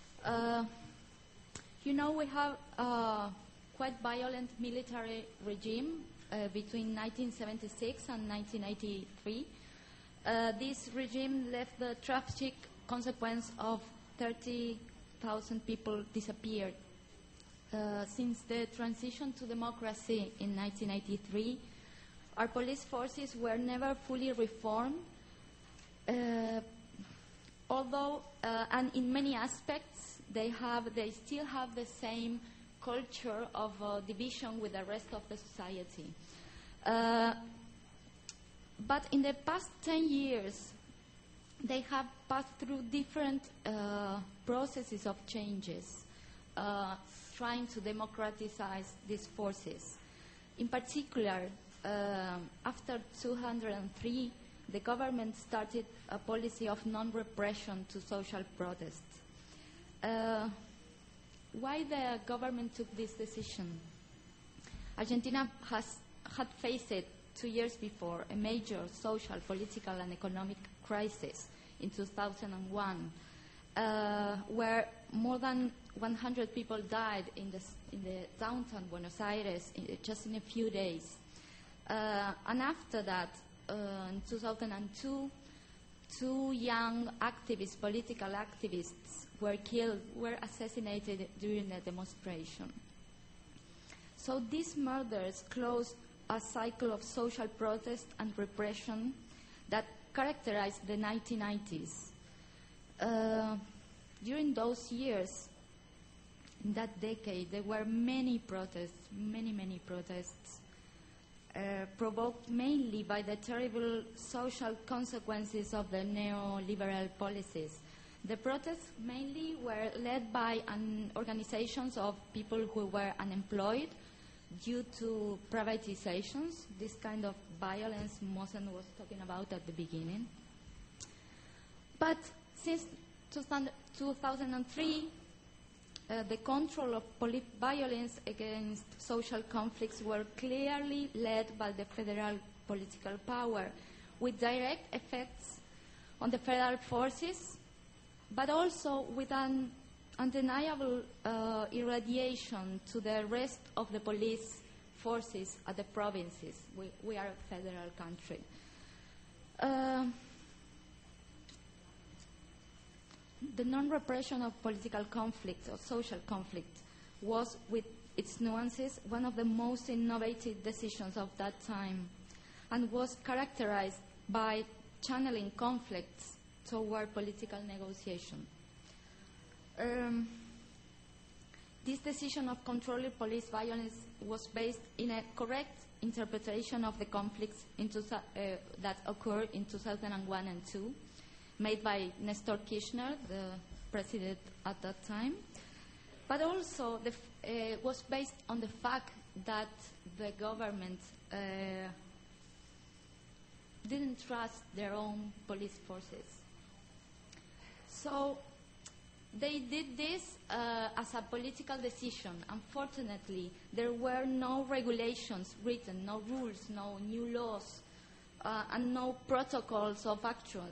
We have a quite violent military regime between 1976 and 1983. This regime left the tragic consequence of 30,000 people disappeared. Since the transition to democracy in 1983, our police forces were never fully reformed, although, and in many aspects, they still have the same culture of division with the rest of the society. But in the past 10 years, they have passed through different processes of changes, trying to democratize these forces. In particular, after 2003, the government started a policy of non-repression to social protests. Why the government took this decision? Argentina had faced 2 years before a major social, political, and economic crisis in 2001, where more than 100 people died in the downtown Buenos Aires just in a few days. And after that, in 2002, 2 young activists, political activists, were assassinated during a demonstration. So these murders closed a cycle of social protest and repression that characterized the 1990s. During those years, in that decade, there were many protests, many protests, provoked mainly by the terrible social consequences of the neoliberal policies. The protests mainly were led by organizations of people who were unemployed due to privatizations, this kind of violence Mosen was talking about at the beginning. But since 2003, the control of violence against social conflicts were clearly led by the federal political power, with direct effects on the federal forces, but also with an undeniable irradiation to the rest of the police forces at the provinces. We are a federal country. The non-repression of political conflict or social conflict was, with its nuances, one of the most innovative decisions of that time, and was characterized by channeling conflicts toward political negotiation. This decision of controlling police violence was based in a correct interpretation of the conflicts that occurred in 2001 and 2002, made by Nestor Kirchner, the president at that time, but also was based on the fact that the government didn't trust their own police forces. So They did this as a political decision. Unfortunately, there were no regulations written, no rules, no new laws, and no protocols of action.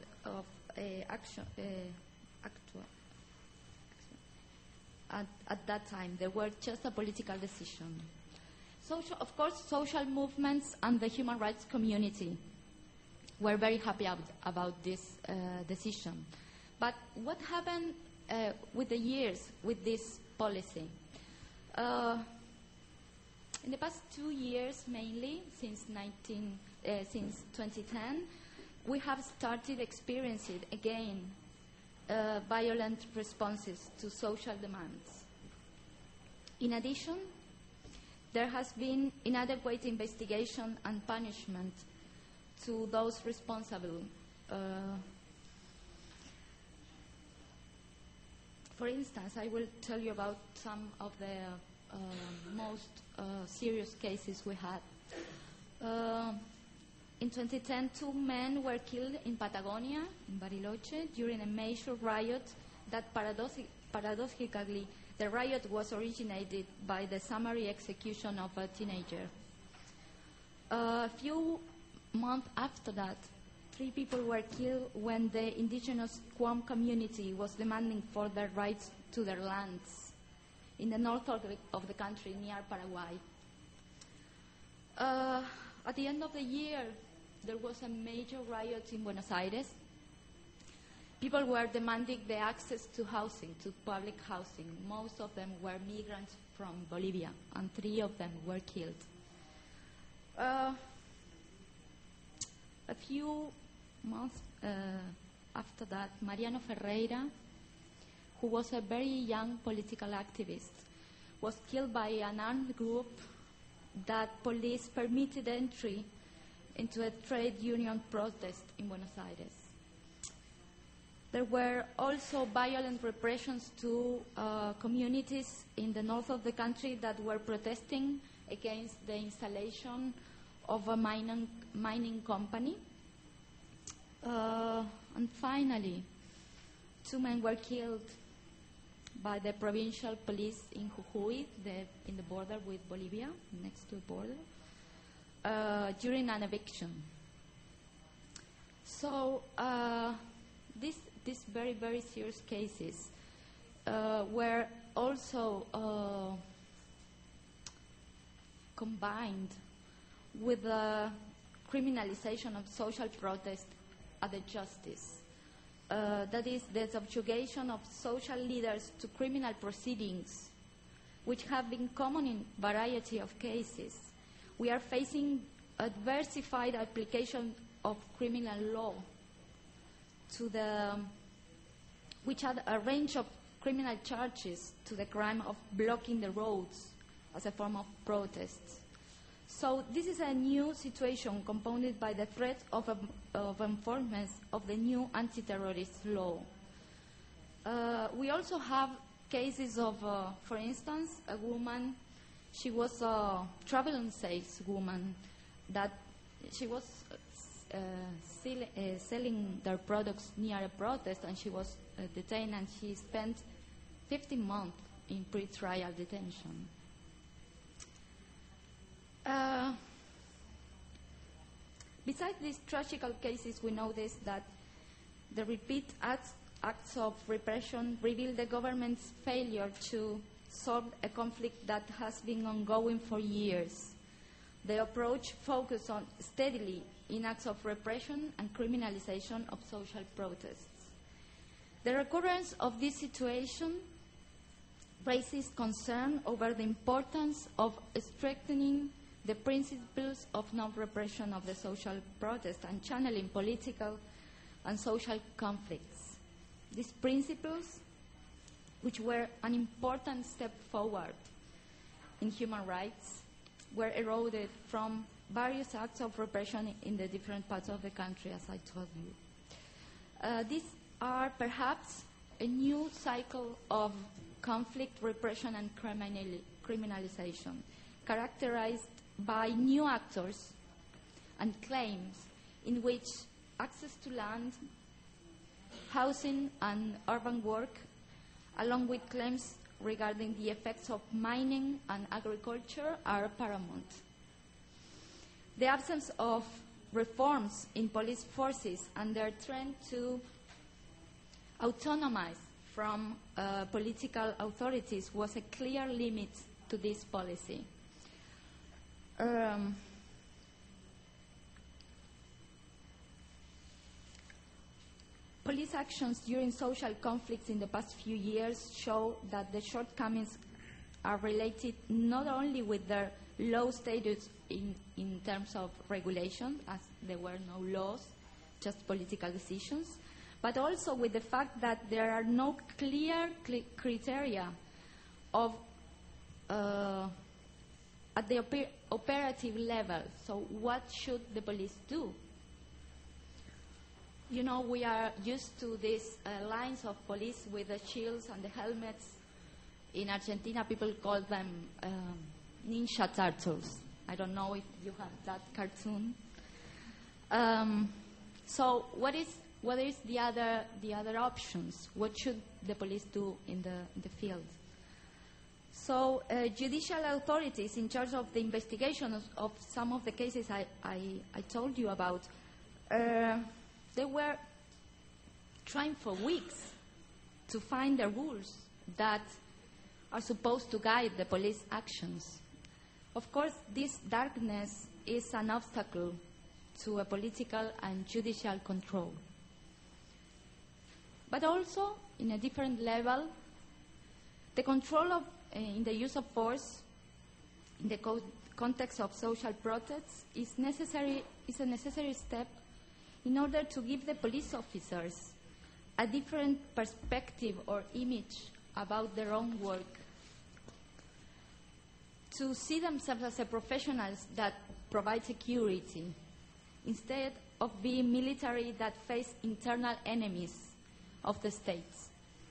At that time, they were just a political decision. Of course, social movements and the human rights community were very happy about this decision. But what happened with the years with this policy? In the past 2 years, mainly since 2010, we have started experiencing again violent responses to social demands. In addition, there has been inadequate investigation and punishment to those responsible. For instance, I will tell you about some of the most serious cases we had. In 2010, 2 men were killed in Patagonia, in Bariloche, during a major riot that paradoxically, the riot was originated by the summary execution of a teenager. A few months after that, 3 people were killed when the indigenous Guam community was demanding for their rights to their lands in the north of the country, near Paraguay. At the end of the year, there was a major riot in Buenos Aires. People were demanding the access to housing, to public housing. Most of them were migrants from Bolivia, and 3 of them were killed. A few months after that, Mariano Ferreira, who was a very young political activist, was killed by an armed group that police permitted entry into a trade union protest in Buenos Aires. There were also violent repressions to communities in the north of the country that were protesting against the installation of a mining company. And finally, 2 men were killed by the provincial police in Jujuy, in the border with Bolivia, next to the border, during an eviction. So these very, very serious cases were also combined with the criminalization of social protest at the justice. That is, the subjugation of social leaders to criminal proceedings, which have been common in a variety of cases. We are facing a diversified application of criminal law which had a range of criminal charges to the crime of blocking the roads as a form of protest. So this is a new situation compounded by the threat of enforcement of the new anti-terrorist law. We also have cases of, for instance, a woman, she was a travel and sales woman, that she was selling their products near a protest, and she was detained, and she spent 15 months in pre-trial detention. Besides these tragical cases, we notice that the repeat acts of repression reveal the government's failure to solve a conflict that has been ongoing for years. The approach focused on steadily in acts of repression and criminalization of social protests. The recurrence of this situation raises concern over the importance of strengthening the principles of non-repression of the social protest and channeling political and social conflicts. These principles, which were an important step forward in human rights, were eroded from various acts of repression in the different parts of the country, as I told you. These are perhaps a new cycle of conflict, repression, and criminalization, characterized by new actors and claims in which access to land, housing, and urban work along with claims regarding the effects of mining and agriculture, are paramount. The absence of reforms in police forces and their trend to autonomize from political authorities was a clear limit to this policy. Police actions during social conflicts in the past few years show that the shortcomings are related not only with their low status in terms of regulation, as there were no laws, just political decisions, but also with the fact that there are no clear criteria of at the operative level. So what should the police do? You know, we are used to these lines of police with the shields and the helmets. In Argentina, people call them ninja turtles. I don't know if you have that cartoon. So what is the other options? What should the police do in the field? So judicial authorities in charge of the investigation of some of the cases I told you about, they were trying for weeks to find the rules that are supposed to guide the police actions. Of course, this darkness is an obstacle to a political and judicial control. But also, in a different level, the control of in the use of force in the context of social protests is a necessary step in order to give the police officers a different perspective or image about their own work, to see themselves as a professionals that provide security, instead of being military that face internal enemies of the states.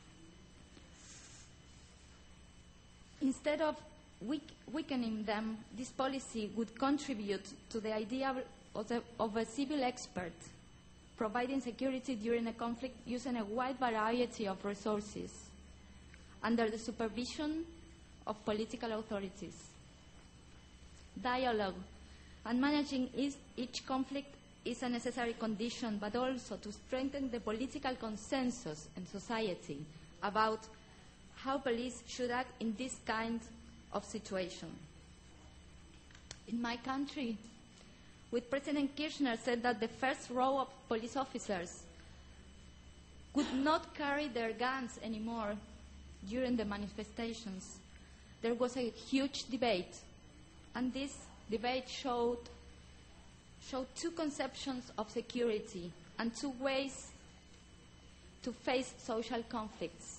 Instead of weakening them, this policy would contribute to the idea of a civil expert providing security during a conflict using a wide variety of resources under the supervision of political authorities. Dialogue and managing each conflict is a necessary condition, but also to strengthen the political consensus in society about how police should act in this kind of situation. In my country, with President Kirchner said that the first row of police officers could not carry their guns anymore during the manifestations, there was a huge debate, and this debate showed two conceptions of security and two ways to face social conflicts.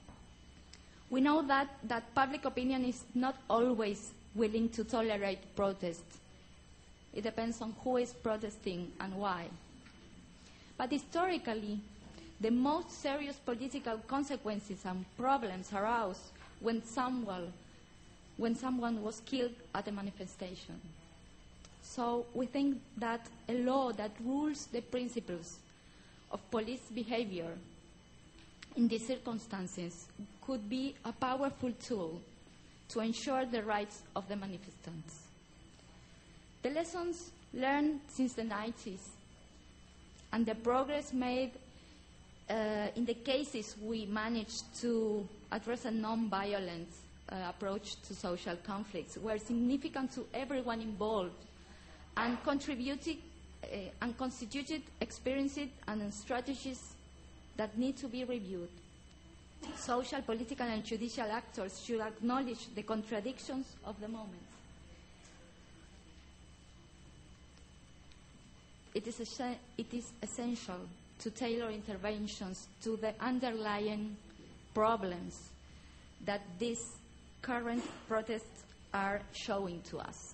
We know that public opinion is not always willing to tolerate protest. It depends on who is protesting and why. But historically, the most serious political consequences and problems arose when someone was killed at a manifestation. So we think that a law that rules the principles of police behavior in these circumstances could be a powerful tool to ensure the rights of the manifestants. The lessons learned since the 90s and the progress made in the cases we managed to address a non-violent approach to social conflicts were significant to everyone involved and contributed and constituted experiences and strategies that need to be reviewed. Social, political, and judicial actors should acknowledge the contradictions of the moment. It is essential to tailor interventions to the underlying problems that these current protests are showing to us.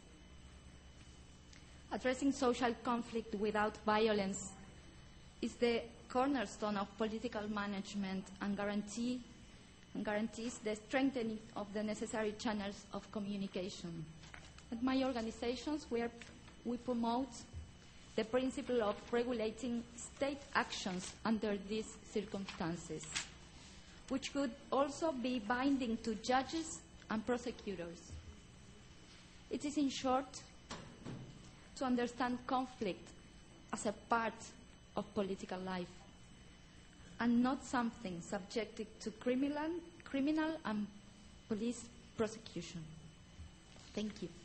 Addressing social conflict without violence is the cornerstone of political management and guarantees the strengthening of the necessary channels of communication. At my organizations, we promote the principle of regulating state actions under these circumstances. which could also be binding to judges and prosecutors. It is, in short, to understand conflict as a part of political life and not something subjected to criminal and police prosecution. Thank you.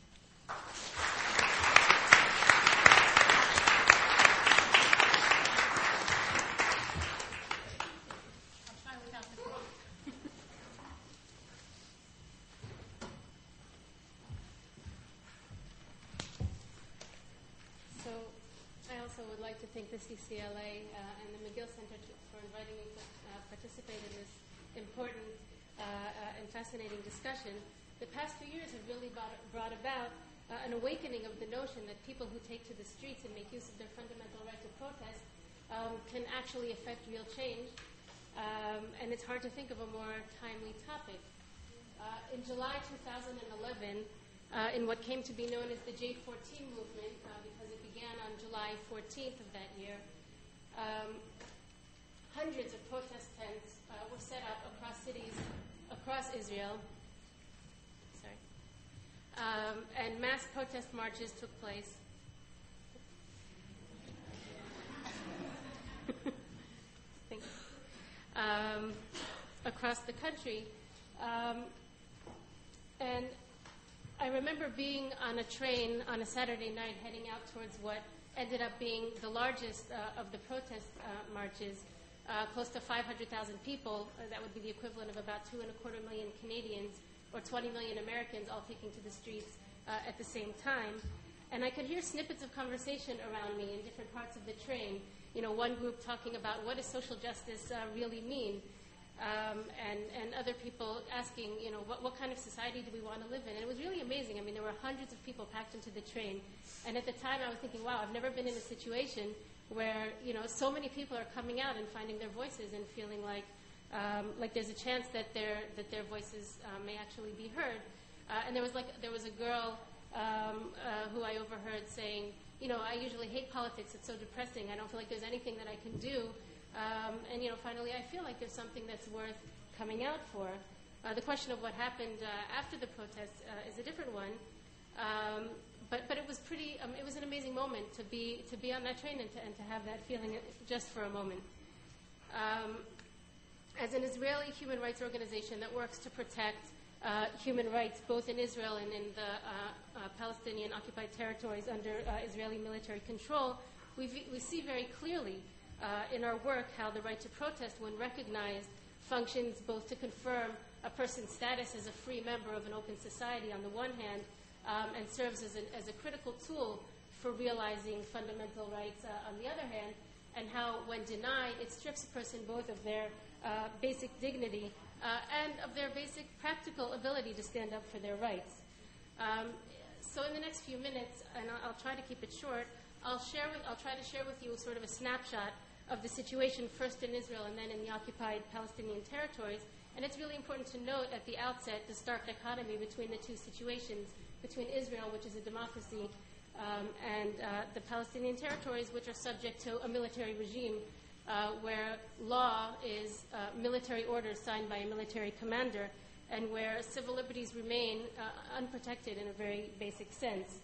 Would like to thank the CCLA and the McGill Center for inviting me to participate in this important and fascinating discussion. The past few years have really brought about an awakening of the notion that people who take to the streets and make use of their fundamental right to protest can actually affect real change. And it's hard to think of a more timely topic. In July 2011, in what came to be known as the J14 movement, because it began on July 14th of that year, hundreds of protest tents were set up across cities across Israel. And mass protest marches took place. Thanks. Across the country. And I remember being on a train on a Saturday night heading out towards what ended up being the largest of the protest marches, close to 500,000 people. That would be the equivalent of about 2.25 million Canadians or 20 million Americans all taking to the streets at the same time. And I could hear snippets of conversation around me in different parts of the train. You know, one group talking about what does social justice really mean? And other people asking, you know, what kind of society do we want to live in? And it was really amazing. I mean, there were hundreds of people packed into the train. And at the time, I was thinking, wow, I've never been in a situation where, you know, so many people are coming out and finding their voices and feeling like there's a chance that their voices may actually be heard. And there was a girl who I overheard saying, you know, I usually hate politics. It's so depressing. I don't feel like there's anything that I can do. And, you know, finally, I feel like there's something that's worth coming out for. The question of what happened after the protests is a different one. But it was pretty. It was an amazing moment to be on that train and to have that feeling just for a moment. As an Israeli human rights organization that works to protect human rights both in Israel and in the Palestinian occupied territories under Israeli military control, we see very clearly in our work how the right to protest, when recognized, functions both to confirm a person's status as a free member of an open society on the one hand, and serves as a critical tool for realizing fundamental rights on the other hand, and how, when denied, it strips a person both of their basic dignity and of their basic practical ability to stand up for their rights. So in the next few minutes, and I'll try to keep it short, I'll try to share with you sort of a snapshot of the situation first in Israel and then in the occupied Palestinian territories. And it's really important to note at the outset the stark dichotomy between the two situations, between Israel, which is a democracy, and the Palestinian territories, which are subject to a military regime where law is military orders signed by a military commander, and where civil liberties remain unprotected in a very basic sense.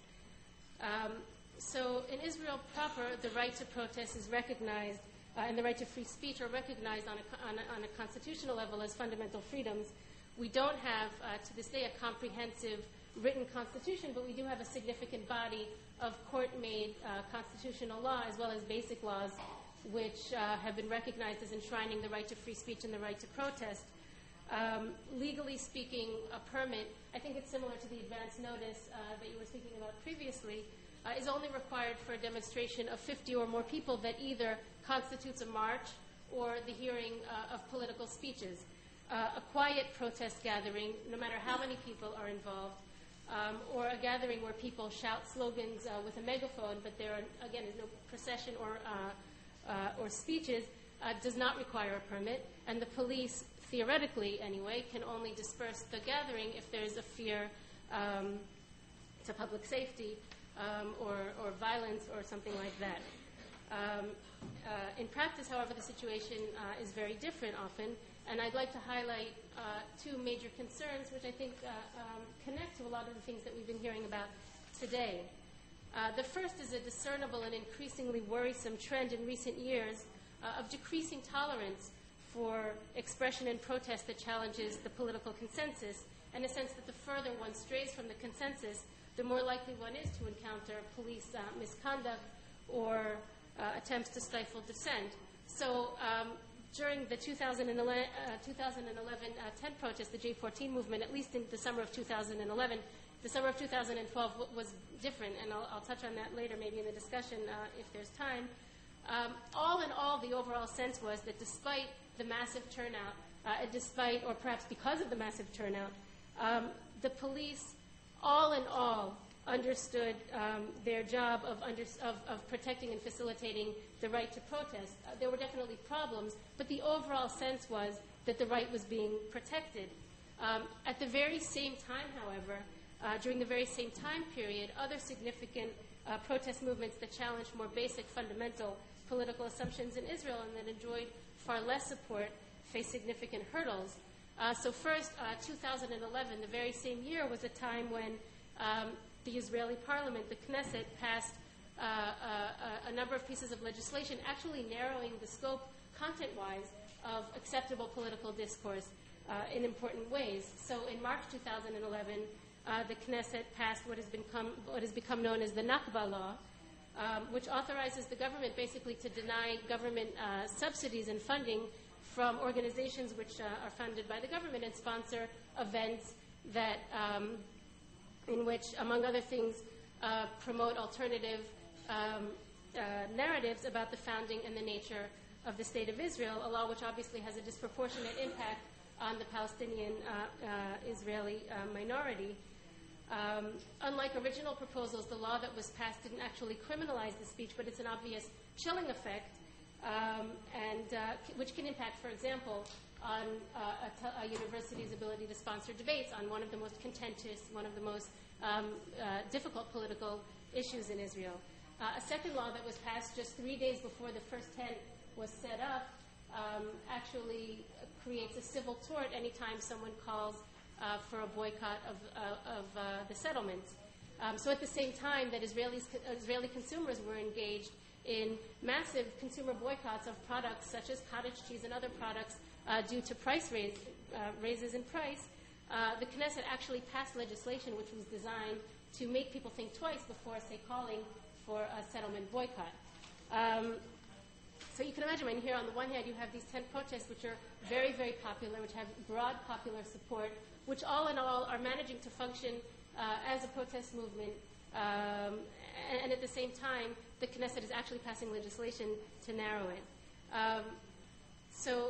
So in Israel proper, the right to protest is recognized, and the right to free speech are recognized on a constitutional level as fundamental freedoms. We don't have, to this day, a comprehensive written constitution, but we do have a significant body of court-made constitutional law as well as basic laws which have been recognized as enshrining the right to free speech and the right to protest. Legally speaking, a permit, I think it's similar to the advance notice that you were speaking about previously, is only required for a demonstration of 50 or more people that either constitutes a march or the hearing of political speeches. A quiet protest gathering, no matter how many people are involved, or a gathering where people shout slogans with a megaphone, but there are, again, is no procession or speeches, does not require a permit, and the police, theoretically anyway, can only disperse the gathering if there is a fear to public safety or violence or something like that. In practice, however, the situation is very different often, and I'd like to highlight two major concerns which I think connect to a lot of the things that we've been hearing about today. The first is a discernible and increasingly worrisome trend in recent years of decreasing tolerance for expression and protest that challenges the political consensus, in a sense that the further one strays from the consensus, the more likely one is to encounter police misconduct or attempts to stifle dissent. So during the 2011 tent protest, the J14 movement, at least in the summer of 2011, the summer of 2012 was different, and I'll touch on that later maybe in the discussion if there's time. All in all, the overall sense was that despite the massive turnout, despite, or perhaps because of the massive turnout, the police, all in all, understood their job of protecting and facilitating the right to protest. There were definitely problems, but the overall sense was that the right was being protected. At the very same time, however, during the very same time period, other significant protest movements that challenged more basic, fundamental political assumptions in Israel and that enjoyed far less support faced significant hurdles. So first, 2011, the very same year, was a time when the Israeli parliament, the Knesset, passed a number of pieces of legislation actually narrowing the scope, content-wise, of acceptable political discourse in important ways. So in March 2011, the Knesset passed what has become known as the Nakba law, which authorizes the government basically to deny government subsidies and funding from organizations which are funded by the government and sponsor events that, in which, among other things, promote alternative narratives about the founding and the nature of the State of Israel, a law which obviously has a disproportionate impact on the Palestinian Israeli minority. Unlike original proposals, the law that was passed didn't actually criminalize the speech, but it's an obvious chilling effect, which can impact, for example, on a university's ability to sponsor debates on one of the most contentious, one of the most difficult political issues in Israel. A second law that was passed just 3 days before the first tent was set up actually creates a civil tort anytime someone calls for a boycott of the settlements. So at the same time that Israeli consumers were engaged in massive consumer boycotts of products such as cottage cheese and other products due to price raises in price, the Knesset actually passed legislation which was designed to make people think twice before, say, calling for a settlement boycott. So you can imagine, when here on the one hand you have these tent protests which are very, very popular, which have broad popular support, which all in all are managing to function as a protest movement, and at the same time the Knesset is actually passing legislation to narrow it. So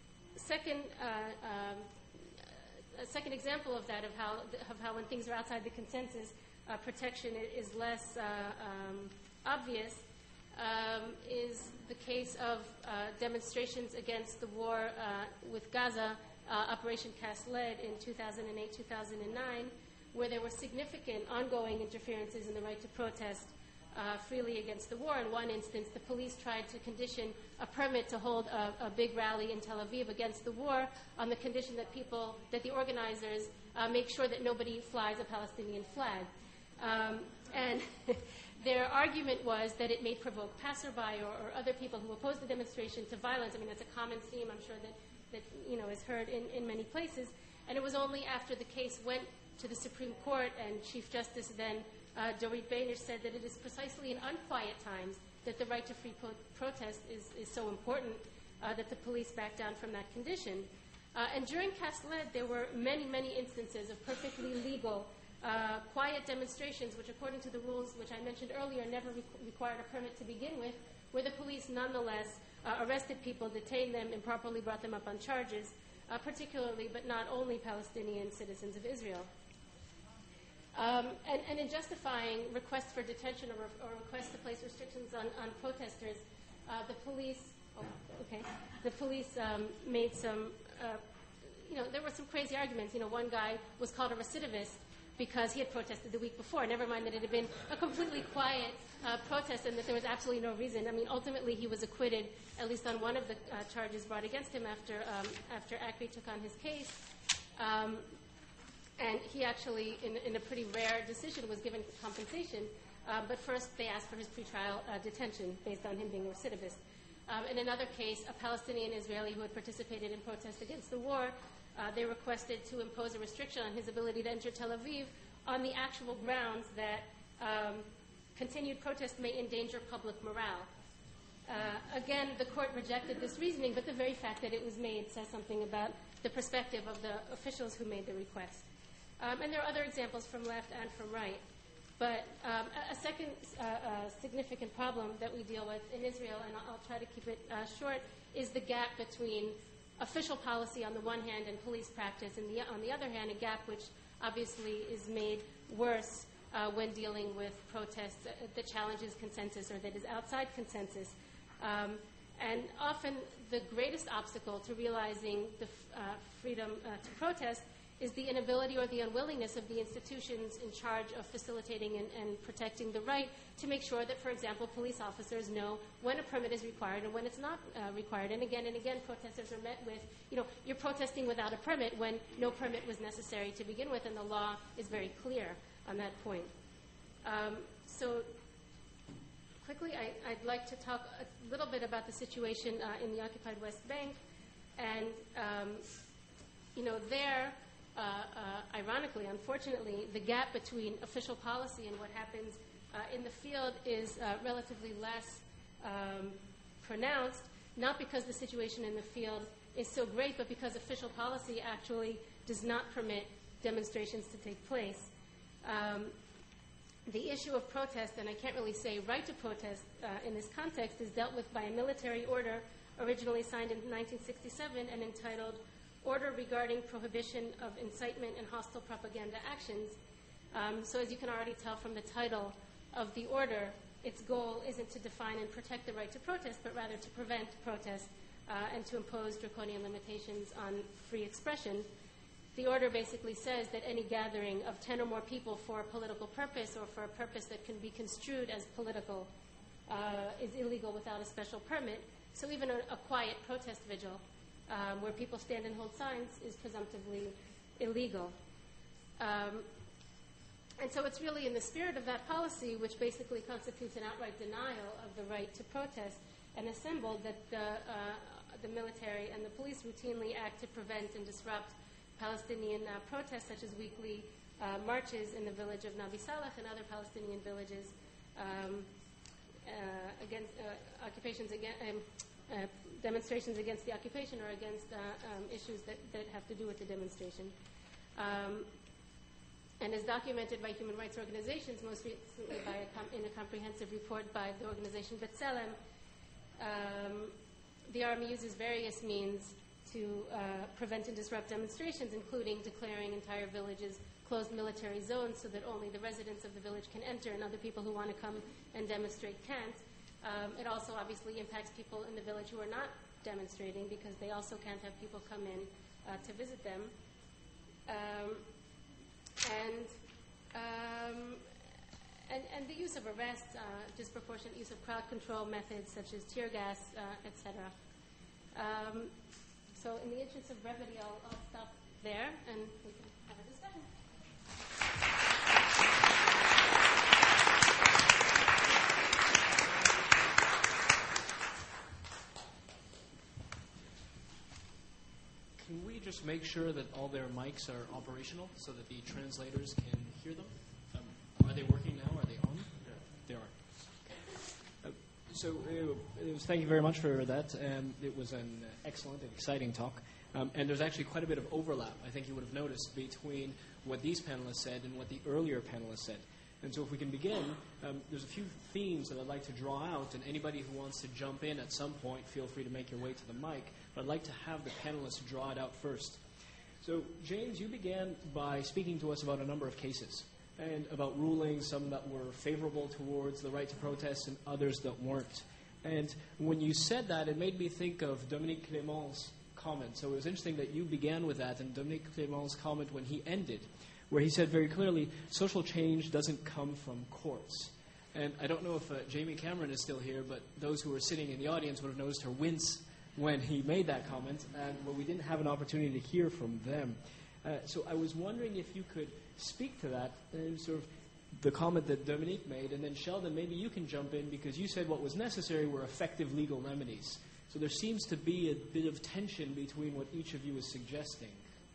a second example of that, of how when things are outside the consensus, protection is less obvious, is the case of demonstrations against the war with Gaza, Operation Cast Lead in 2008-2009, where there were significant ongoing interferences in the right to protest freely against the war. In one instance, the police tried to condition a permit to hold a big rally in Tel Aviv against the war on the condition that the organizers make sure that nobody flies a Palestinian flag. And their argument was that it may provoke passerby or other people who oppose the demonstration to violence. I mean, that's a common theme, I'm sure, that is heard in many places. And it was only after the case went to the Supreme Court and Chief Justice then Dorit Beinish said that it is precisely in unquiet times that the right to free protest is so important that the police back down from that condition. And during Cast Lead, there were many, many instances of perfectly legal, quiet demonstrations, which according to the rules which I mentioned earlier never required a permit to begin with, where the police nonetheless arrested people, detained them, improperly brought them up on charges, particularly but not only Palestinian citizens of Israel. And in justifying requests for detention or requests to place restrictions on protesters, the police made some, there were some crazy arguments. One guy was called a recidivist because he had protested the week before. Never mind that it had been a completely quiet protest and that there was absolutely no reason. I mean, ultimately he was acquitted, at least on one of the charges brought against him after ACRI took on his case. And he actually, in a pretty rare decision, was given compensation. But first they asked for his pretrial detention based on him being a recidivist. In another case, a Palestinian Israeli who had participated in protests against the war, they requested to impose a restriction on his ability to enter Tel Aviv on the actual grounds that continued protest may endanger public morale. Again, the court rejected this reasoning, but the very fact that it was made says something about the perspective of the officials who made the request. And there are other examples from left and from right. But a second significant problem that we deal with in Israel, and I'll try to keep it short, is the gap between official policy on the one hand and police practice on the other hand, a gap which obviously is made worse when dealing with protests that challenges consensus or that is outside consensus. And often the greatest obstacle to realizing the freedom to protest is the inability or the unwillingness of the institutions in charge of facilitating and protecting the right to make sure that, for example, police officers know when a permit is required and when it's not required. And again, protesters are met with, you're protesting without a permit when no permit was necessary to begin with, and the law is very clear on that point. So quickly, I'd like to talk a little bit about the situation in the occupied West Bank. And, there, ironically, unfortunately, the gap between official policy and what happens in the field is relatively less pronounced, not because the situation in the field is so great, but because official policy actually does not permit demonstrations to take place. The issue of protest, and I can't really say right to protest in this context, is dealt with by a military order originally signed in 1967 and entitled Order Regarding Prohibition of Incitement and Hostile Propaganda Actions. So as you can already tell from the title of the order, its goal isn't to define and protect the right to protest, but rather to prevent protest and to impose draconian limitations on free expression. The order basically says that any gathering of 10 or more people for a political purpose or for a purpose that can be construed as political is illegal without a special permit. So even a quiet protest vigil where people stand and hold signs is presumptively illegal. And so it's really in the spirit of that policy, which basically constitutes an outright denial of the right to protest and assemble, that the military and the police routinely act to prevent and disrupt Palestinian protests, such as weekly marches in the village of Nabi Saleh and other Palestinian villages against demonstrations against the occupation or against issues that have to do with the demonstration. And as documented by human rights organizations, most recently in a comprehensive report by the organization B'Tselem, the army uses various means to prevent and disrupt demonstrations, including declaring entire villages closed military zones so that only the residents of the village can enter and other people who want to come and demonstrate can't. It also obviously impacts people in the village who are not demonstrating because they also can't have people come in to visit them. And the use of arrests, disproportionate use of crowd control methods such as tear gas, etc. So in the interest of brevity, I'll stop there and we can have a discussion. Can we just make sure that all their mics are operational so that the translators can hear them? Are they working now? Are they on? Yeah. They are. So thank you very much for that. It was an excellent and exciting talk. And there's actually quite a bit of overlap, I think you would have noticed, between what these panelists said and what the earlier panelists said. And so if we can begin, there's a few themes that I'd like to draw out, and anybody who wants to jump in at some point, feel free to make your way to the mic. But I'd like to have the panelists draw it out first. So, James, you began by speaking to us about a number of cases and about rulings, some that were favorable towards the right to protest and others that weren't. And when you said that, it made me think of Dominique Clément's comment. So it was interesting that you began with that, and Dominique Clément's comment when he ended where he said very clearly, social change doesn't come from courts. And I don't know if Jamie Cameron is still here, but those who were sitting in the audience would have noticed her wince when he made that comment, but we didn't have an opportunity to hear from them. So I was wondering if you could speak to that, sort of the comment that Dominique made, and then Sheldon, maybe you can jump in, because you said what was necessary were effective legal remedies. So there seems to be a bit of tension between what each of you is suggesting.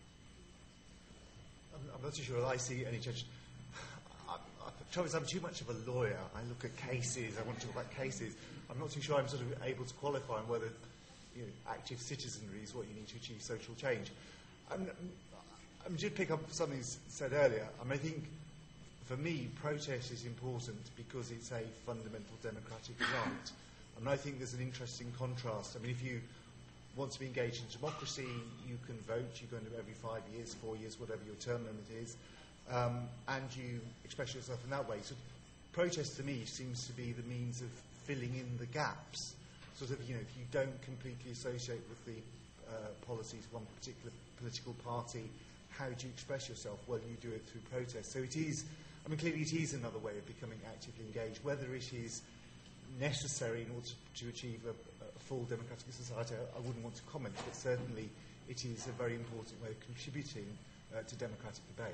I'm not too sure I see any tension. Travis, I'm too much of a lawyer. I look at cases. I want to talk about cases. I'm not too sure I'm sort of able to qualify on whether active citizenry is what you need to achieve social change. I'm just pick up something said earlier. I think, for me, protest is important because it's a fundamental democratic right. I think there's an interesting contrast. If you want to be engaged in democracy, you can vote. You go into every 5 years, 4 years, whatever your term limit is. And you express yourself in that way. So protest to me seems to be the means of filling in the gaps. Sort of, if you don't completely associate with the policies of one particular political party, how do you express yourself? Well, you do it through protest. So it is, clearly it is another way of becoming actively engaged. Whether it is necessary in order to achieve a full democratic society, I wouldn't want to comment, but certainly it is a very important way of contributing to democratic debate.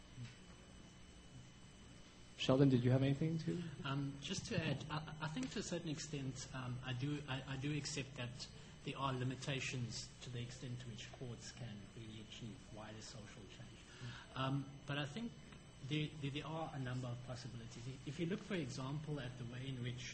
Sheldon, did you have anything to? Just to add, I think to a certain extent, I do accept that there are limitations to the extent to which courts can really achieve wider social change. But I think there are a number of possibilities. If you look, for example, at the way in which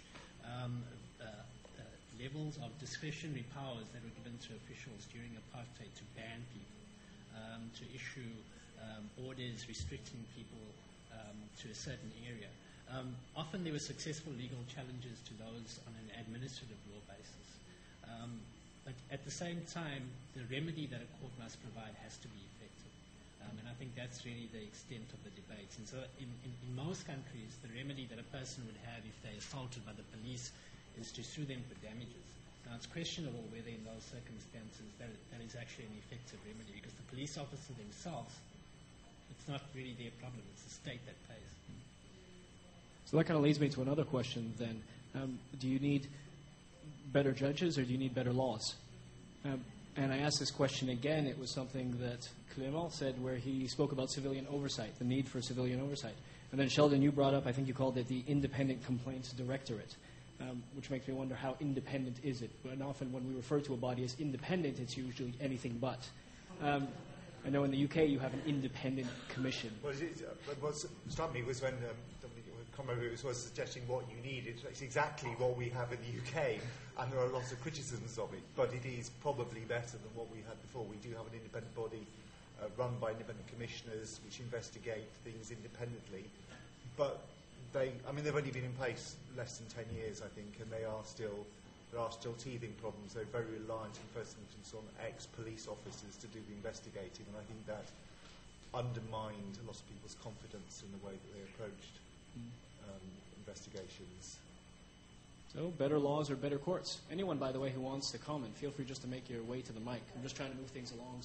levels of discretionary powers that were given to officials during apartheid to ban people, to issue orders restricting people to a certain area. Often there were successful legal challenges to those on an administrative law basis. But at the same time, the remedy that a court must provide has to be effective. And I think that's really the extent of the debate. And so in most countries, the remedy that a person would have if they're assaulted by the police is to sue them for damages. Now, it's questionable whether in those circumstances that is actually an effective remedy, because the police officer themselves, it's not really their problem. It's the state that pays. So that kind of leads me to another question then. Do you need better judges or do you need better laws? And I asked this question again. It was something that Clément said where he spoke about civilian oversight, the need for civilian oversight. And then Sheldon, you brought up, I think you called it the Independent Complaints Directorate, which makes me wonder how independent is it? And often when we refer to a body as independent, it's usually anything but. I know in the UK you have an independent commission. Well, what struck me was when Comrade was suggesting what you need. It's exactly what we have in the UK, and there are lots of criticisms of it, but it is probably better than what we had before. We do have an independent body run by independent commissioners which investigate things independently, but they've only been in place less than 10 years, I think, and there are still teething problems. They're very reliant in first instance on ex-police officers to do the investigating, and I think that undermined a lot of people's confidence in the way that they approached investigations. So, better laws or better courts? Anyone, by the way, who wants to comment, feel free just to make your way to the mic. I'm just trying to move things along.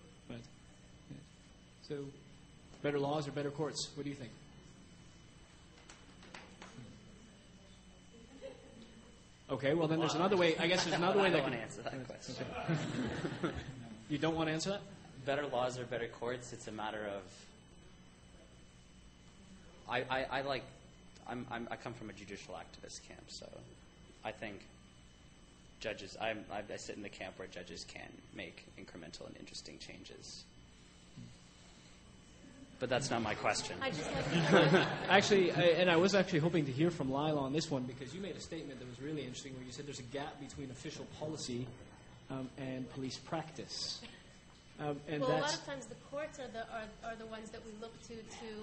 So, better laws or better courts? What do you think? Okay, well then there's another way. I guess there's another way. I don't want to answer that question. Okay. You don't want to answer that? Better laws or better courts? It's a matter of. I come from a judicial activist camp, so I think judges. I sit in the camp where judges can make incremental and interesting changes. But that's not my question. Actually, I was actually hoping to hear from Lila on this one, because you made a statement that was really interesting where you said there's a gap between official policy and police practice. Well, a lot of times the courts are the ones that we look to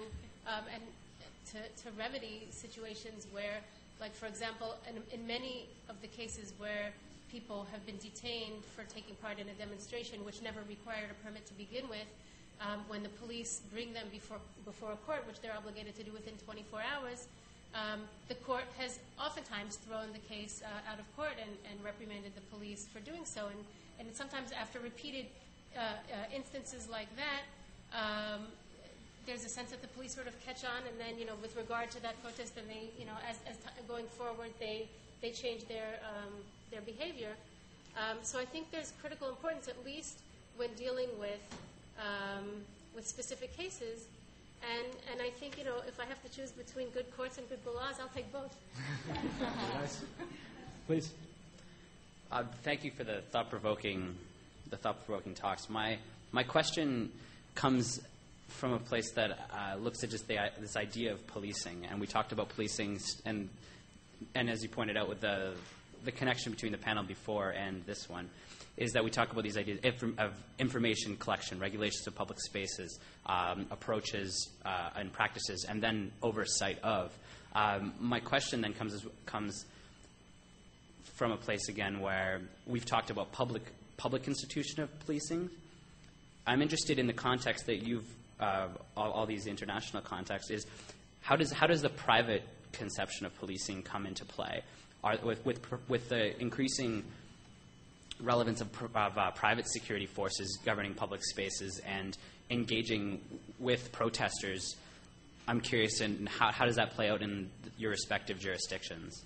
remedy situations where, like, for example, in many of the cases where people have been detained for taking part in a demonstration which never required a permit to begin with, when the police bring them before a court, which they're obligated to do within 24 hours, the court has oftentimes thrown the case out of court and reprimanded the police for doing so. And sometimes after repeated instances like that, there's a sense that the police sort of catch on, and then, with regard to that protest, then they, as going forward, they change their behavior. So I think there's critical importance, at least when dealing with specific cases. And I think, if I have to choose between good courts and good laws, I'll take both. Nice. Please. Thank you for the thought-provoking talks. My question comes from a place that looks at just this idea of policing, and we talked about policing, and as you pointed out with the connection between the panel before and this one, is that we talk about these ideas of information collection, regulations of public spaces, approaches and practices, and then oversight of. My question then comes from a place again where we've talked about public institution of policing. I'm interested in the context that you've all these international contexts is how does the private conception of policing come into play? With the increasing relevance of private security forces governing public spaces and engaging with protesters, I'm curious in how does that play out in your respective jurisdictions?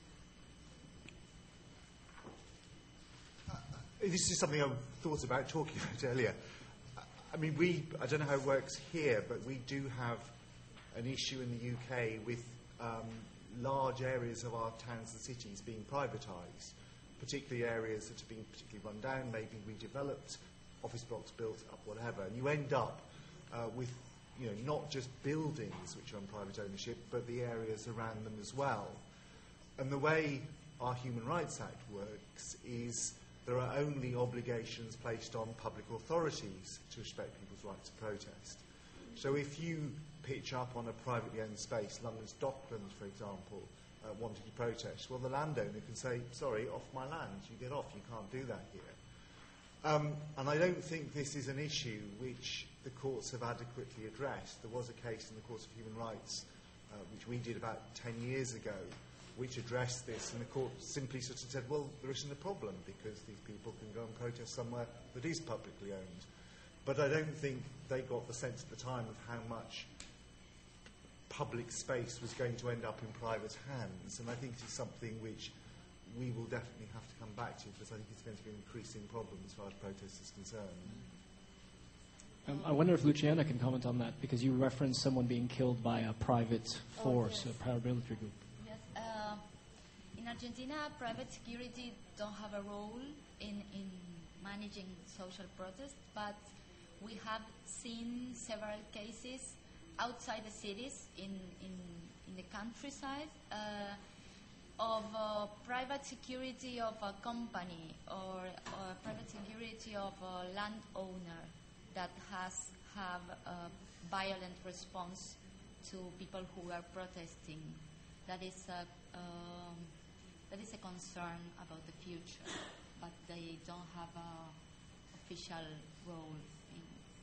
This is something I thought about talking about earlier. I mean, I don't know how it works here, but we do have an issue in the UK with large areas of our towns and cities being privatised, particularly areas that have been particularly run down, maybe redeveloped, office blocks built up, whatever. And you end up with, not just buildings which are in private ownership, but the areas around them as well. And the way our Human Rights Act works is there are only obligations placed on public authorities to respect people's right to protest. So if you pitch up on a privately owned space, London's Docklands, for example, wanted to protest, well, the landowner can say, sorry, off my land, you get off, you can't do that here. And I don't think this is an issue which the courts have adequately addressed. There was a case in the Court of Human Rights, which we did about 10 years ago, which addressed this, and the court simply sort of said, well, there isn't a problem because these people can go and protest somewhere that is publicly owned. But I don't think they got the sense at the time of how much public space was going to end up in private hands, and I think it's something which we will definitely have to come back to, because I think it's going to be an increasing problem as far as protest is concerned. I wonder if Luciana can comment on that, because you referenced someone being killed by a private force, a paramilitary group. Yes. In Argentina, private security don't have a role in managing social protests, but we have seen several cases outside the cities in the countryside of private security of a company or private security of a landowner that have a violent response to people who are protesting. That is a concern about the future, but they don't have an official role in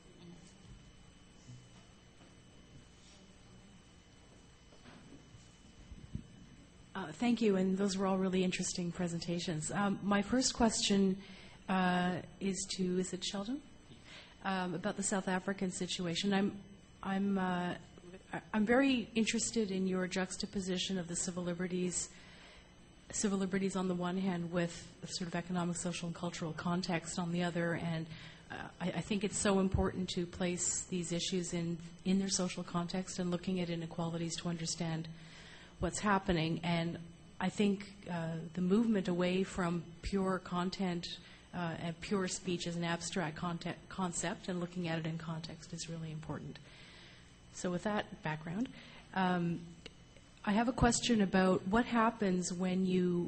it. Thank you, and those were all really interesting presentations. My first question is it Sheldon? About the South African situation. I'm very interested in your juxtaposition of the civil liberties on the one hand with the sort of economic, social, and cultural context on the other, and I think it's so important to place these issues in their social context and looking at inequalities to understand what's happening. And I think the movement away from pure content and pure speech as an abstract concept and looking at it in context is really important. So with that background, I have a question about what happens when you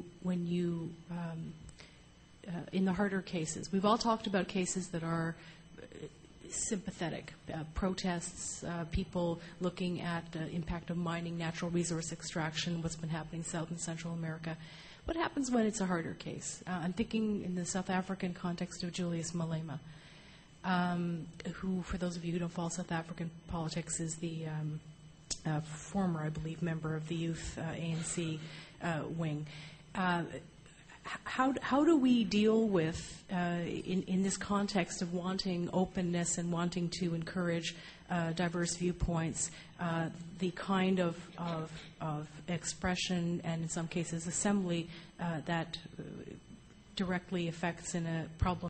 in the harder cases. We've all talked about cases that are sympathetic, protests, people looking at the impact of mining, natural resource extraction, what's been happening in South and Central America. What happens when it's a harder case? I'm thinking in the South African context of Julius Malema, who, for those of you who don't follow South African politics, is the former, I believe, member of the youth ANC wing. how do we deal with, in this context of wanting openness and wanting to encourage diverse viewpoints, the kind of expression and in some cases assembly that directly affects in a problem